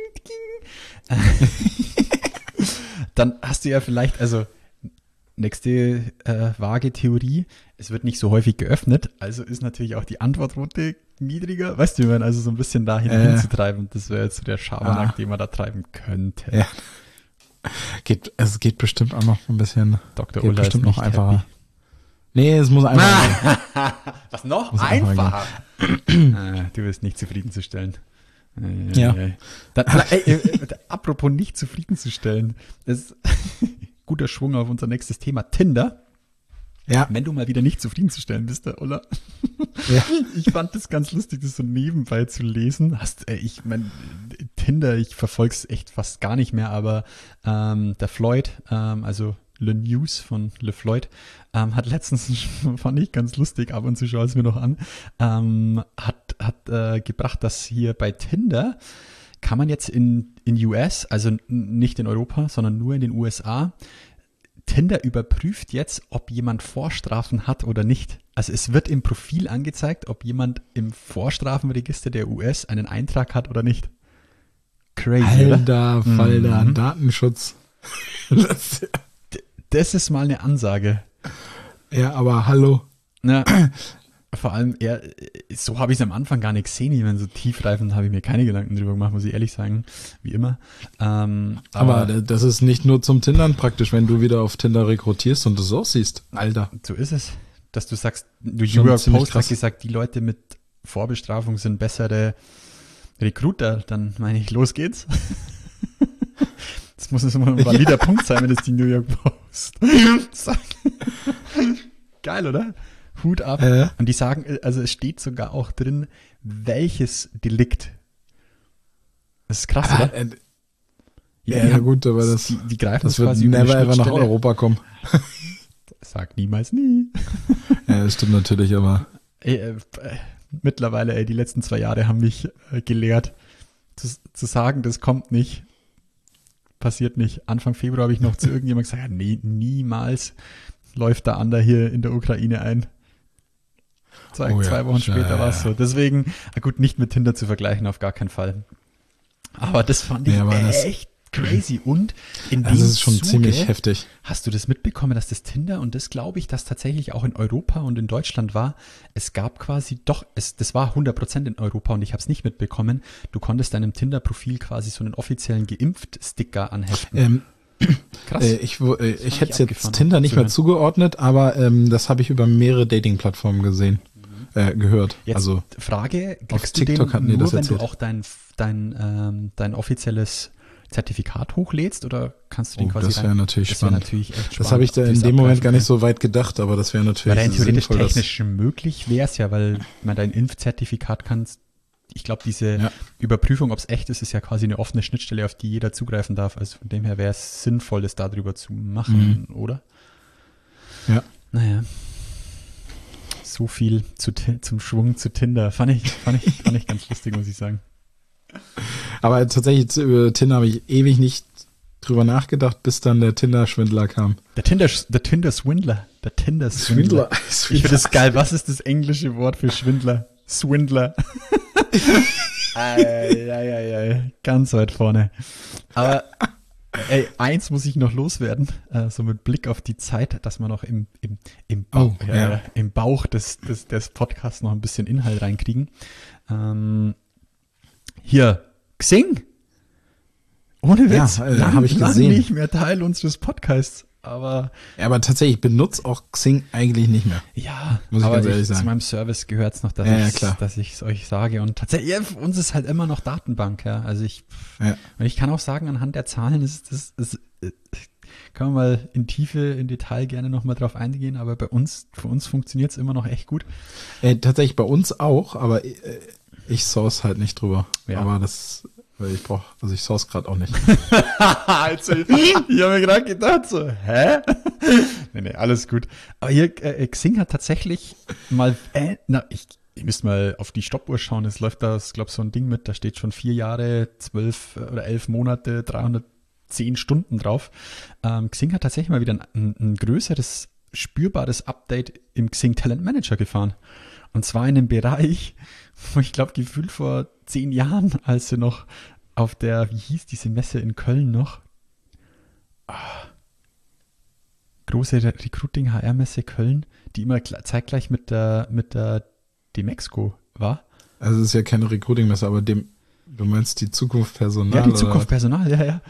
dann hast du ja vielleicht, also nächste vage Theorie, es wird nicht so häufig geöffnet, also ist natürlich auch die Antwortrote niedriger. Weißt du, wie man also so ein bisschen dahin hinzutreiben, das wäre jetzt so der Schabernack, den man da treiben könnte. Ja. Es geht bestimmt auch noch ein bisschen. Dr. Geht Ulla bestimmt ist noch nicht einfacher. happy. Nee, es muss einfach. Was noch? Muss einfacher Einfacher. Du wirst nicht zufriedenzustellen. Ja. Dann, apropos nicht zufriedenzustellen, das ist guter Schwung auf unser nächstes Thema, Tinder. Ja. Wenn du mal wieder nicht zufriedenzustellen bist, der Ulla. Ja. Ich fand das ganz lustig, das so nebenbei zu lesen. Ich mein, Tinder, ich verfolge es echt fast gar nicht mehr, aber der Floyd, also Le News von Le Floyd, hat letztens, fand ich ganz lustig, ab und zu schaue es mir noch an, hat gebracht, dass hier bei Tinder kann man jetzt in US, also nicht in Europa, sondern nur in den USA, Tinder überprüft jetzt, ob jemand Vorstrafen hat oder nicht. Also es wird im Profil angezeigt, ob jemand im Vorstrafenregister der US einen Eintrag hat oder nicht. Crazy, oder? Alter Falter, Datenschutz. Das ist mal eine Ansage. Ja, aber hallo. Ja, vor allem, so habe ich es am Anfang gar nicht gesehen. Ich meine, so tiefreifend habe ich mir keine Gedanken drüber gemacht, muss ich ehrlich sagen, wie immer. Aber das ist nicht nur zum Tindern praktisch, wenn du wieder auf Tinder rekrutierst und das auch siehst. Alter. So ist es, dass du sagst, du Schon New York ziemlich Post krass. hat gesagt, die Leute mit Vorbestrafung sind bessere Recruiter. Dann meine ich, los geht's. Das muss jetzt mal ein valider Punkt sein, wenn es die New York Post sagt. Geil, oder? Hut ab. Und die sagen, also es steht sogar auch drin, welches Delikt. Das ist krass, oder? Ja, gut, aber die greifen das das wird quasi über never eine ever nach Schnittstelle. Europa kommen. Sag niemals nie. Ja, das stimmt natürlich, aber Mittlerweile, die letzten 2 Jahre haben mich gelehrt, zu sagen, das kommt nicht, passiert nicht. Anfang Februar habe ich noch zu irgendjemandem gesagt, ja, nee, niemals läuft der Ander hier in der Ukraine ein. Zwei Wochen später war es so. Deswegen, gut, nicht mit Tinder zu vergleichen, auf gar keinen Fall. Aber das fand ich echt crazy. Und in dem das ist schon Zuge, ziemlich heftig. hast du das mitbekommen, dass das Tinder, und das glaube ich, dass tatsächlich auch in Europa und in Deutschland war, es gab quasi das war 100% in Europa und ich habe es nicht mitbekommen, du konntest deinem Tinder-Profil quasi so einen offiziellen Geimpft-Sticker anheften. Krass. Ich hätte es jetzt abgefahren, Tinder nicht zu mehr hören. zugeordnet, aber das habe ich über mehrere Dating-Plattformen gesehen, gehört. Jetzt also Frage, auf kriegst du TikTok den hatten die nur, das wenn du erzählt. auch dein offizielles Zertifikat hochlädst oder kannst du den quasi das wäre natürlich das wäre spannend. natürlich echt spannend. Das habe ich da ob in das dem Moment abgreifen gar nicht kann. so weit gedacht, aber das wäre natürlich Weil rein theoretisch sinnvoll. technisch möglich wäre es ja, weil man dein Impfzertifikat kannst. Ich glaube, diese Überprüfung, ob es echt ist, ist ja quasi eine offene Schnittstelle, auf die jeder zugreifen darf. Also von dem her wäre es sinnvoll, das darüber zu machen, oder? Ja. Naja. So viel zum Schwung zu Tinder. Fand ich ganz lustig, muss ich sagen. Aber tatsächlich über Tinder habe ich ewig nicht drüber nachgedacht, bis dann der Tinder-Schwindler kam. Der Tinder-Swindler. Der Tinder-Swindler. Ich finde das geil. Was ist das englische Wort für Schwindler? Swindler. Ganz weit vorne. Aber eins muss ich noch loswerden, so mit Blick auf die Zeit, dass wir noch im Bauch des Podcasts noch ein bisschen Inhalt reinkriegen. Hier, Xing. Ohne Witz, Ja, habe ich gesehen. nicht mehr Teil unseres Podcasts. Aber tatsächlich, ich benutze auch Xing eigentlich nicht mehr. ja, Muss ich aber ganz ehrlich zu sagen. meinem Service gehört es noch, dass ich es euch sage. Und tatsächlich, ja, für uns ist halt immer noch Datenbank. Ja. Also und ich kann auch sagen, anhand der Zahlen können wir mal in Detail gerne nochmal drauf eingehen, aber für uns funktioniert es immer noch echt gut. Tatsächlich bei uns auch, aber ich source halt nicht drüber. Ja. Aber ich source gerade auch nicht. Also, ich habe mir gerade gedacht so, hä? Nee, alles gut. Aber hier, Xing hat tatsächlich mal, ihr müsst mal auf die Stoppuhr schauen, es läuft da, glaube so ein Ding mit, da steht schon 4 Jahre, 12 oder 11 Monate, 310 Stunden drauf. Xing hat tatsächlich mal wieder ein größeres, spürbares Update im Xing Talent Manager gefahren. Und zwar in einem Bereich, wo ich glaube, gefühlt vor 10 Jahren, als sie noch auf der, wie hieß diese Messe in Köln noch? Große Recruiting-HR-Messe Köln, die immer zeitgleich mit der Demexco war. Also es ist ja keine Recruiting-Messe, aber du meinst die Zukunft Personal? Ja, die Zukunft Personal, ja.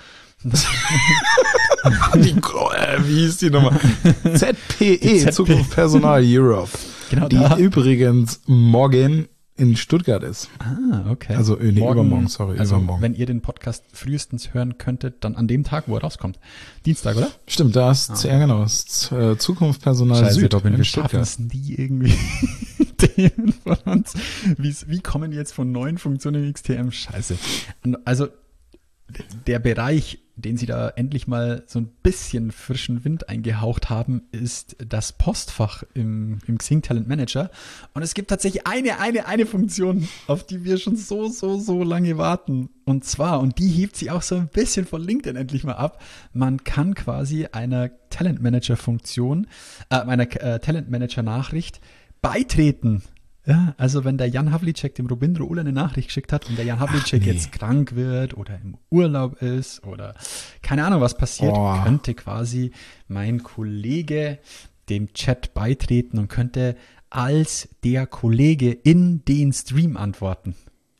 Wie hieß die nochmal? ZPE, Zukunft Personal Europe. Genau, die übrigens morgen in Stuttgart ist. Ah, okay. Also übermorgen, sorry, also übermorgen. Wenn ihr den Podcast frühestens hören könntet, dann an dem Tag, wo er rauskommt. Dienstag, oder? Stimmt, da ist, ja genau, ist Zukunft Personal Scheiße, Süd Robin, in wir schaffen Stuttgart. es nie irgendwie Themen von uns. Wie kommen wir jetzt von neuen Funktionen in XTM? Scheiße. Also der Bereich, den sie da endlich mal so ein bisschen frischen Wind eingehaucht haben, ist das Postfach im Xing Talent Manager. Und es gibt tatsächlich eine Funktion, auf die wir schon so lange warten. Und die hebt sie auch so ein bisschen von LinkedIn endlich mal ab. Man kann quasi einer Talent Manager Funktion, einer Talent Manager Nachricht beitreten. Ja, also wenn der Jan Havlicek dem Robindro Ulla eine Nachricht geschickt hat und der Jan Havlicek jetzt krank wird oder im Urlaub ist oder keine Ahnung, was passiert, könnte quasi mein Kollege dem Chat beitreten und könnte als der Kollege in den Stream antworten.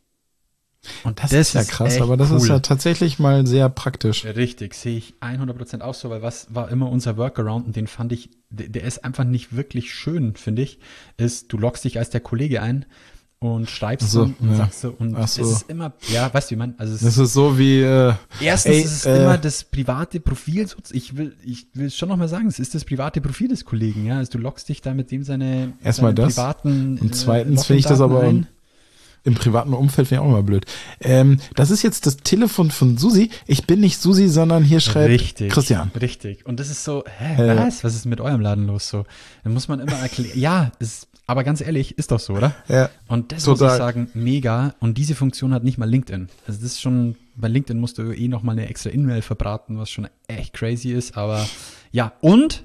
Und das ist ja krass, aber das ist ja tatsächlich mal sehr praktisch. Richtig, sehe ich 100% auch so, weil was war immer unser Workaround und den fand ich, der ist einfach nicht wirklich schön, finde ich, ist, du loggst dich als der Kollege ein und schreibst und sagst so, und es ist immer, ja, weißt du, wie man, also das ist so wie, erstens ist es immer das private Profil, ich will es schon nochmal sagen, es ist das private Profil des Kollegen, ja, also du loggst dich da mit dem seine privaten und zweitens finde ich das aber ein. Im privaten Umfeld finde ich auch immer blöd. Das ist jetzt das Telefon von Susi. Ich bin nicht Susi, sondern hier schreibt Christian. Richtig. Und das ist so, was ist mit eurem Laden los? So, dann muss man immer erklären, ja, aber ganz ehrlich, ist doch so, oder? Ja. Und das muss ich sagen, mega. Und diese Funktion hat nicht mal LinkedIn. Also das ist schon, bei LinkedIn musst du noch mal eine extra E-Mail verbraten, was schon echt crazy ist. Aber ja, und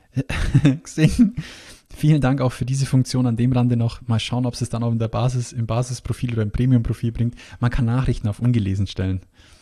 Xing, vielen Dank auch für diese Funktion an dem Rande noch. Mal schauen, ob es dann auch im Basisprofil oder im Premium-Profil bringt. Man kann Nachrichten auf ungelesen stellen.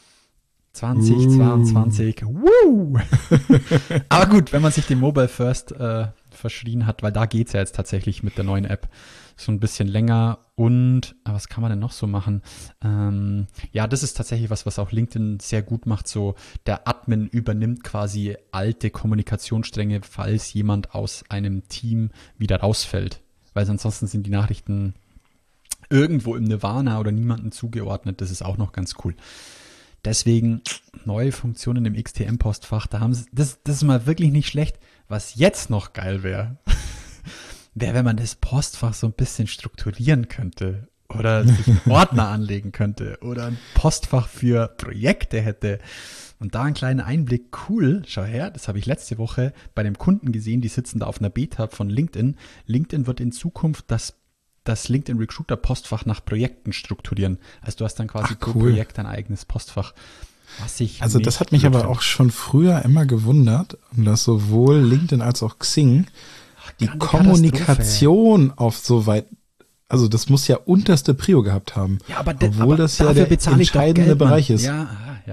2022. Aber gut, wenn man sich dem Mobile First verschrien hat, weil da geht's ja jetzt tatsächlich mit der neuen App so ein bisschen länger. Und was kann man denn noch so machen? Ja, das ist tatsächlich was auch LinkedIn sehr gut macht. So, der Admin übernimmt quasi alte Kommunikationsstränge, falls jemand aus einem Team wieder rausfällt. Weil ansonsten sind die Nachrichten irgendwo im Nirvana oder niemandem zugeordnet. Das ist auch noch ganz cool. Deswegen neue Funktionen im XTM-Postfach. Da haben sie, das ist mal wirklich nicht schlecht. Was jetzt noch geil wäre, wenn man das Postfach so ein bisschen strukturieren könnte oder sich einen Ordner anlegen könnte oder ein Postfach für Projekte hätte. Und da einen kleinen Einblick, cool, schau her, das habe ich letzte Woche bei dem Kunden gesehen, die sitzen da auf einer Beta von LinkedIn. LinkedIn wird in Zukunft das LinkedIn Recruiter Postfach nach Projekten strukturieren. Also du hast dann quasi pro Projekt dein eigenes Postfach. Also das hat mich aber auch schon früher immer gewundert, dass sowohl LinkedIn als auch Xing die Kommunikation auf so weit, also das muss ja unterste Prio gehabt haben. Ja, aber obwohl das ja der entscheidende Bereich ist. Ja.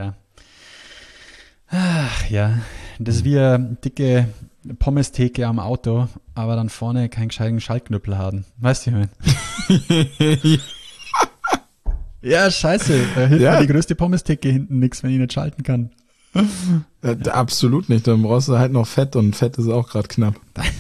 Ach ja, das ist wie eine dicke Pommes-Theke am Auto, aber dann vorne keinen gescheiten Schaltknüppel haben. Weißt du, ich meine? Ja, scheiße. Da hilft Ja. mir die größte Pommestheke hinten nix, wenn ich nicht schalten kann. Absolut nicht. Dann brauchst du halt noch Fett und Fett ist auch gerade knapp.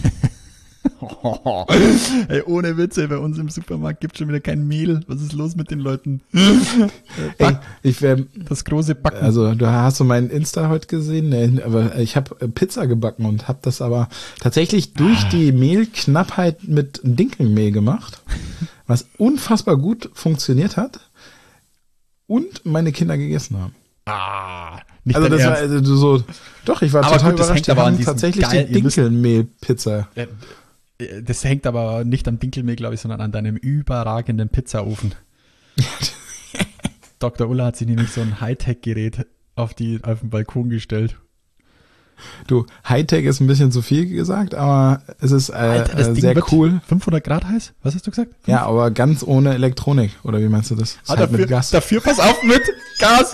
Ey, ohne Witze, bei uns im Supermarkt gibt schon wieder kein Mehl. Was ist los mit den Leuten? Ey, Das große Backen. also du hast so meinen Insta heute gesehen, nee, aber ich habe Pizza gebacken und habe das aber tatsächlich durch die Mehlknappheit mit Dinkelmehl gemacht, was unfassbar gut funktioniert hat und meine Kinder gegessen haben. Nicht Also dein das war Ernst. also so, doch, ich war Aber total gut, das überrascht. hängt aber an haben diesem tatsächlich geil- die ihr müsst- Dinkelmehl-Pizza. Das hängt aber nicht am Dinkelmehl, glaube ich, sondern an deinem überragenden Pizzaofen. Dr. Ulla hat sich nämlich so ein Hightech-Gerät auf den Balkon gestellt. Du, Hightech ist ein bisschen zu viel gesagt, aber es ist Alter, das Ding sehr wird cool. 500 Grad heiß? Was hast du gesagt? Ja, aber ganz ohne Elektronik. Oder wie meinst du das? Ist halt mit Gas. Dafür pass auf mit Gas.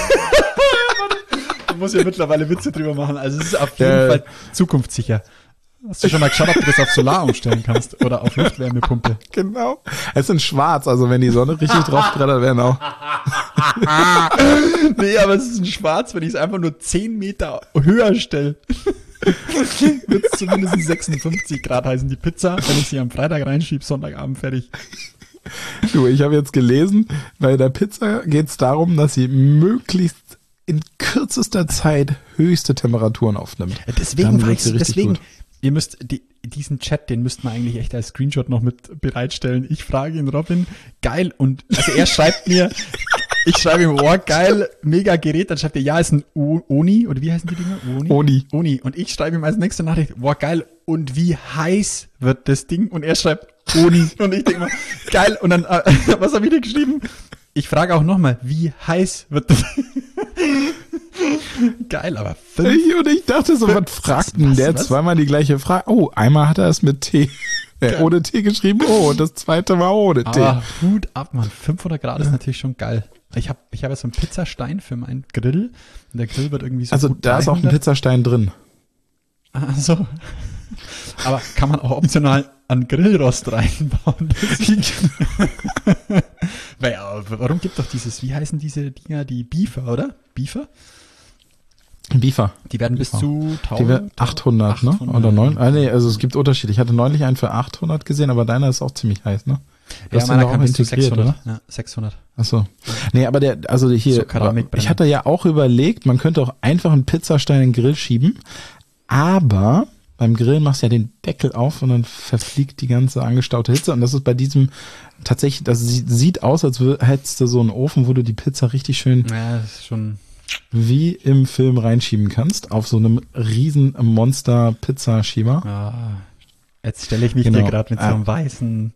Man muss ja mittlerweile Witze drüber machen. Also es ist auf jeden Ja. Fall zukunftssicher. Hast du schon mal geschaut, ob du das auf Solar umstellen kannst oder auf Luftwärmepumpe? Genau. Es sind schwarz, also wenn die Sonne richtig drauf brettert, werden auch. Nee, aber es ist ein Schwarz, wenn ich es einfach nur 10 Meter höher stelle. Wird es zumindest 56 Grad heißen, die Pizza. Wenn ich sie am Freitag reinschiebe, Sonntagabend fertig. Du, ich habe jetzt gelesen, bei der Pizza geht es darum, dass sie möglichst in kürzester Zeit höchste Temperaturen aufnimmt. Deswegen, Dann wird sie richtig gut. ihr müsst diesen Chat, den müsst man eigentlich echt als Screenshot noch mit bereitstellen. Ich frage ihn, Robin, geil, und also er schreibt mir, ich schreibe ihm, oh, geil, mega Gerät, dann schreibt er, ja, ist ein Oni, oder wie heißen die Dinger? Oni. Und ich schreibe ihm als nächste Nachricht, oh, geil, und wie heiß wird das Ding? Und er schreibt, Oni. Und ich denke mal, geil, und dann, was habe ich dir geschrieben? Ich frage auch nochmal, wie heiß wird das? Geil, aber 5. Und ich dachte so, was fragt denn der? was? Zweimal die gleiche Frage. Oh, einmal hat er es mit T, ohne T geschrieben. Oh, und das zweite war ohne T. Aber Hut ab, Mann. 500 Grad ist natürlich schon geil. Ich hab ja so einen Pizzastein für meinen Grill. Und der Grill wird irgendwie so Also gut da ist auch ein 300. Pizzastein drin. Also. Aber kann man auch optional an Grillrost reinbauen? Weil, ja, warum gibt doch dieses, wie heißen diese Dinger, die Beefer, oder? Beefer? Beefer. Die werden bis Beefer. zu Die wir 800, ne? 800, Oder 9? Nee, also es gibt Unterschiede. Ich hatte neulich einen für 800 gesehen, aber deiner ist auch ziemlich heiß, ne? Du Ja, hast den meiner doch auch kann bis zu integriert, 600. oder? Ja, 600. Achso. Nee, aber also hier, So Keramikbrenner. ich hatte ja auch überlegt, man könnte auch einfach einen Pizzastein in den Grill schieben, aber beim Grillen machst du ja den Deckel auf und dann verfliegt die ganze angestaute Hitze und das ist bei diesem tatsächlich, das sieht aus, als hättest du so einen Ofen, wo du die Pizza richtig schön Ja, das ist schon. wie im Film reinschieben kannst, auf so einem riesen Monster-Pizzaschieber. Ah, jetzt stelle ich mich Genau. dir gerade mit so einem weißen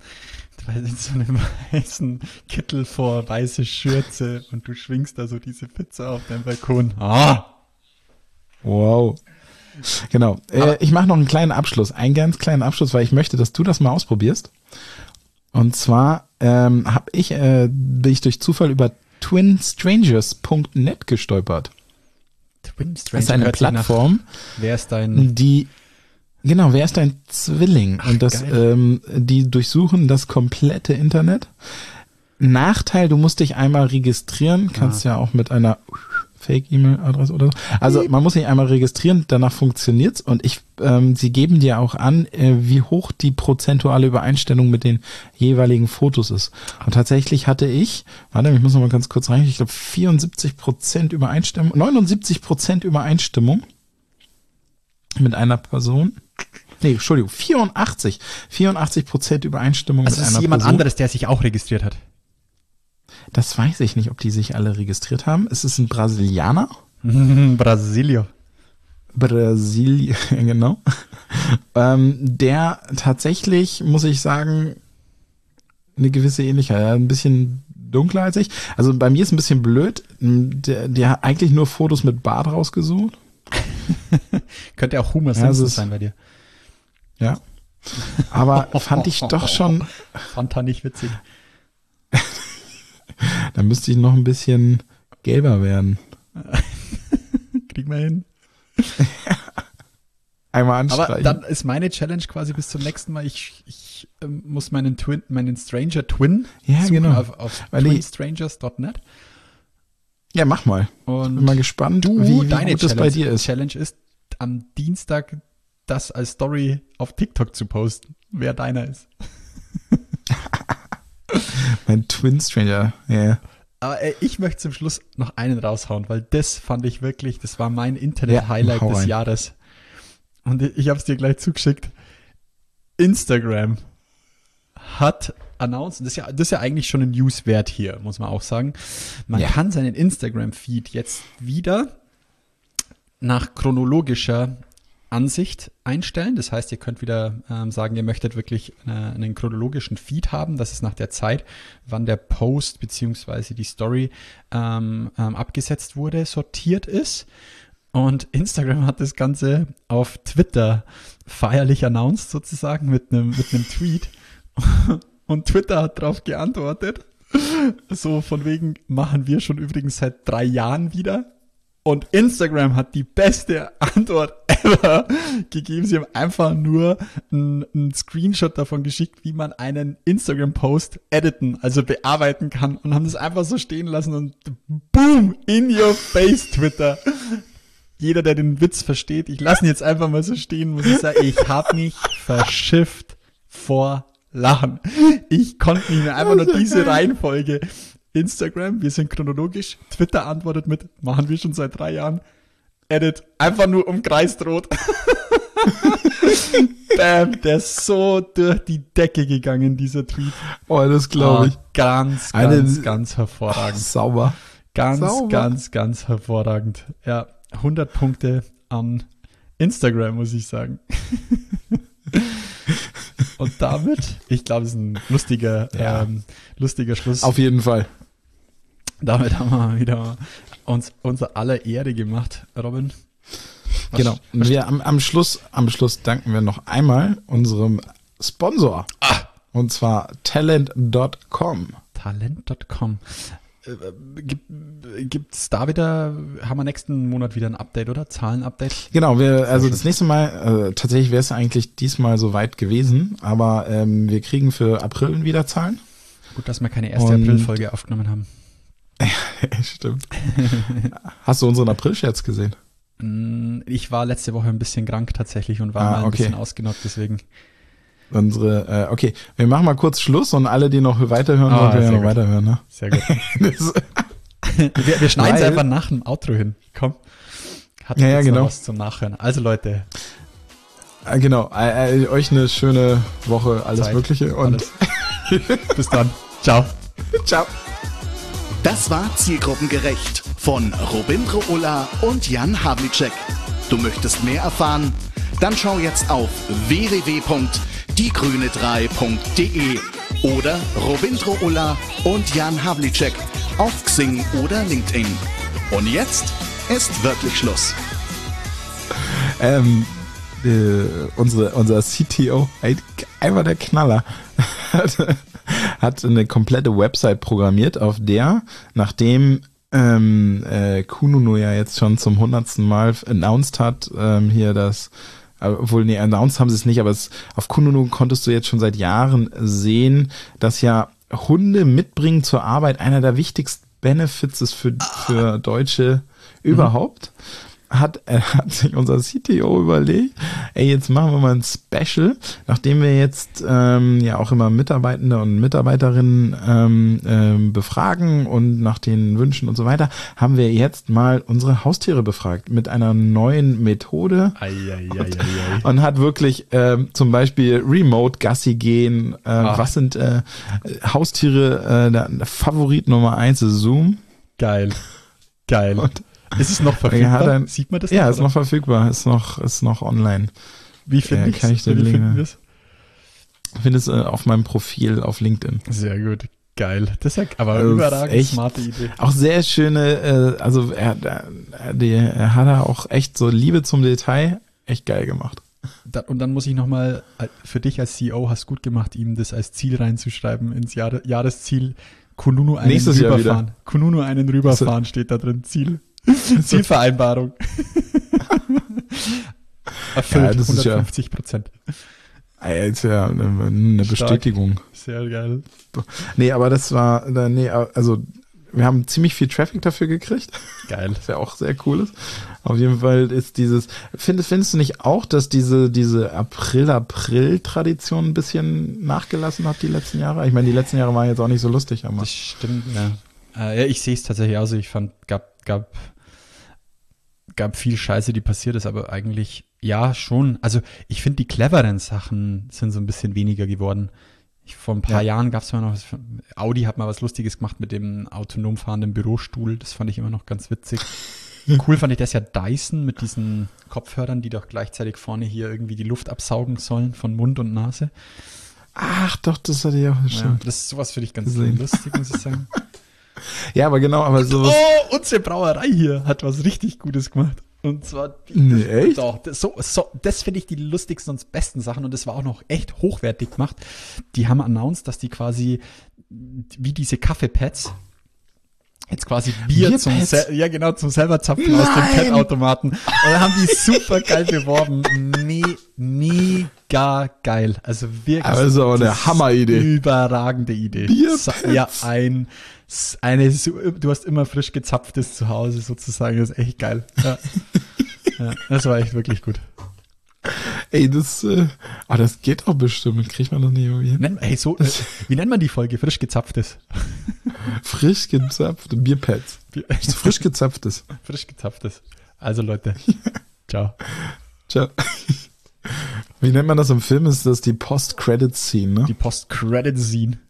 Kittel vor, weiße Schürze und du schwingst da so diese Pizza auf deinem Balkon. Ah! Wow. Genau. Ich mache noch einen kleinen Abschluss, einen ganz kleinen Abschluss, weil ich möchte, dass du das mal ausprobierst. Und zwar bin ich durch Zufall über twinstrangers.net gestolpert. Twin Das ist eine hört sich nach- Plattform, Wer ist dein... genau, wer ist dein Zwilling? Und das, geil. die durchsuchen das komplette Internet. Nachteil, du musst dich einmal registrieren, kannst ja auch mit einer Fake-E-Mail-Adresse oder so. Also man muss sich einmal registrieren, danach funktioniert's und sie geben dir auch an, wie hoch die prozentuale Übereinstimmung mit den jeweiligen Fotos ist. Und tatsächlich hatte ich muss noch mal ganz kurz rein, ich glaube 74% Übereinstimmung, 79% Übereinstimmung mit einer Person. Nee, Entschuldigung, 84% Übereinstimmung Also mit es ist einer jemand Person. anderes, der sich auch registriert hat. Das weiß ich nicht, ob die sich alle registriert haben. Es ist ein Brasilianer. Brasilio. Brasilien, genau. Der tatsächlich, muss ich sagen, eine gewisse Ähnlichkeit. Ein bisschen dunkler als ich. Also bei mir ist ein bisschen blöd. Der hat eigentlich nur Fotos mit Bart rausgesucht. Könnte auch Homer Ja, Simpson es ist- sein bei dir. Ja. Aber fand ich doch schon, Fand er nicht witzig. da müsste ich noch ein bisschen gelber werden. Kriegen wir hin. einmal anstreichen. Aber dann ist meine Challenge quasi bis zum nächsten Mal, ich muss meinen Stranger Twin suchen auf twinstrangers.net. Ja, mach mal. Und bin mal gespannt, wie deine gut das bei dir ist. Challenge ist, am Dienstag das als Story auf TikTok zu posten, wer deiner ist. Mein Twin Stranger, ja. Yeah. Aber ich möchte zum Schluss noch einen raushauen, weil das fand ich wirklich, das war mein Internet-Highlight des Jahres. Und ich habe es dir gleich zugeschickt. Instagram hat announced, das ist ja eigentlich schon ein Newswert hier, muss man auch sagen. Man kann seinen Instagram-Feed jetzt wieder nach chronologischer Ansicht einstellen. Das heißt, ihr könnt wieder sagen, ihr möchtet wirklich einen chronologischen Feed haben. Das ist nach der Zeit, wann der Post beziehungsweise die Story abgesetzt wurde, sortiert ist. Und Instagram hat das Ganze auf Twitter feierlich announced sozusagen mit einem Tweet. Und Twitter hat darauf geantwortet. So von wegen, machen wir schon übrigens seit 3 Jahren wieder. Und Instagram hat die beste Antwort ever gegeben. Sie haben einfach nur einen Screenshot davon geschickt, wie man einen Instagram-Post editen, also bearbeiten kann. Und haben das einfach so stehen lassen und boom, in your face, Twitter. Jeder, der den Witz versteht, ich lasse ihn jetzt einfach mal so stehen, muss ich sagen, ich habe mich verschifft vor Lachen. Ich konnte nicht mehr einfach nur diese Reihenfolge. Instagram, wir sind chronologisch. Twitter antwortet mit, machen wir schon seit 3 Jahren. Edit, einfach nur umkreist rot. Bam, der ist so durch die Decke gegangen, dieser Tweet. Oh, das glaube ich. Ganz hervorragend. Sauber. Ganz hervorragend. Ja, 100 Punkte an Instagram, muss ich sagen. Und damit, ich glaube, es ist ein lustiger Schluss. Auf jeden Fall. Damit haben wir wieder uns unser aller Ehre gemacht, Robin. Genau. Wir am Schluss danken wir noch einmal unserem Sponsor. Und zwar Talent.com. Talent.com. Gibt's da wieder, haben wir nächsten Monat wieder ein Update, oder? Zahlen-Update? Genau, das nächste Mal, tatsächlich wäre es eigentlich diesmal soweit gewesen, aber wir kriegen für April wieder Zahlen. Gut, dass wir keine erste April-Folge aufgenommen haben. Stimmt. Hast du unseren April-Scherz gesehen? Ich war letzte Woche ein bisschen krank tatsächlich und war mal ein bisschen ausgenockt, deswegen. Okay, wir machen mal kurz Schluss und alle, die noch weiterhören wollen, können ja noch weiterhören. Ne? Sehr gut. wir schneiden es einfach nach dem Outro hin. Komm. Hat jetzt noch was zum Nachhören. Also Leute. Genau, euch eine schöne Woche, alles Zeit, Mögliche und bis dann. Ciao. Ciao. Das war Zielgruppengerecht von Robindro Ulla und Jan Havlicek. Du möchtest mehr erfahren? Dann schau jetzt auf www.diegrüne3.de oder Robindro Ulla und Jan Havlicek auf Xing oder LinkedIn. Und jetzt ist wirklich Schluss. Unser CTO, einfach der Knaller, hat eine komplette Website programmiert, auf der, nachdem Kununu ja jetzt schon zum 100. Mal announced hat, hier das, obwohl, announced haben sie es nicht, aber auf Kununu konntest du jetzt schon seit Jahren sehen, dass ja Hunde mitbringen zur Arbeit einer der wichtigsten Benefits ist für Deutsche überhaupt. Hat sich unser CTO überlegt, jetzt machen wir mal ein Special, nachdem wir jetzt ja auch immer Mitarbeitende und Mitarbeiterinnen befragen und nach den Wünschen und so weiter, haben wir jetzt mal unsere Haustiere befragt mit einer neuen Methode und hat wirklich zum Beispiel Remote Gassi gehen, was sind Haustiere, der Favorit Nummer 1 ist Zoom. Geil. Und ist es noch verfügbar? Sieht man das? Ja, ist noch verfügbar. Ist noch online. Wie finde ich es? Ich finde es auf meinem Profil auf LinkedIn. Sehr gut. Geil. Das ist ja aber überragend echt, smarte Idee. Auch sehr schöne, also er hat auch echt so Liebe zum Detail echt geil gemacht. Und dann muss ich nochmal, für dich als CEO hast gut gemacht, ihm das als Ziel reinzuschreiben ins Jahresziel. Kununu einen rüberfahren. Kununu einen rüberfahren steht da drin. Zielvereinbarung. Erfüllt, das ist ja- 150%. Ist ja eine Bestätigung. Sehr geil. Nee, aber das war, also wir haben ziemlich viel Traffic dafür gekriegt, Geil. was ja auch sehr cool ist. Auf jeden Fall ist findest du nicht auch, dass diese April-Tradition ein bisschen nachgelassen hat die letzten Jahre? Ich meine, die letzten Jahre waren jetzt auch nicht so lustig, aber. Das stimmt, ja. Ja, ich sehe es tatsächlich auch so. Ich fand, gab viel Scheiße, die passiert ist, aber eigentlich, ja, schon. Also ich finde, die cleveren Sachen sind so ein bisschen weniger geworden. Vor ein paar Jahren gab es mal noch, Audi hat mal was Lustiges gemacht mit dem autonom fahrenden Bürostuhl. Das fand ich immer noch ganz witzig. Cool fand ich das ja Dyson mit diesen Kopfhörern, die doch gleichzeitig vorne hier irgendwie die Luft absaugen sollen von Mund und Nase. Ach doch, das hatte ich auch Ja, schon. sowas finde ich ganz Gesehen. lustig, muss ich sagen. Ja, aber genau, aber sowas. Oh, unsere Brauerei hier hat was richtig Gutes gemacht. Und zwar, Nee, echt? Doch, das finde ich die lustigsten und besten Sachen und das war auch noch echt hochwertig gemacht. Die haben announced, dass die quasi wie diese Kaffeepads jetzt quasi Bier zum selber zapfen aus dem Pad-Automaten. Und dann haben die super geil beworben. Mega geil. Also wirklich. Aber das ist auch eine das ist Hammeridee. Überragende Idee. Bierpads. Ja, du hast immer frisch gezapftes zu Hause sozusagen. Das ist echt geil. Ja. Ja, das war echt wirklich gut. Ey, das geht doch bestimmt. Kriegt man das nicht irgendwie hin? Wie nennt man die Folge? Frisch gezapftes. Frisch gezapfte Bierpads. Frisch gezapftes. Frisch gezapftes. Also Leute, ciao. Ciao. Wie nennt man das im Film? Ist das die Post-Credit-Scene, ne? Die Post-Credit-Scene.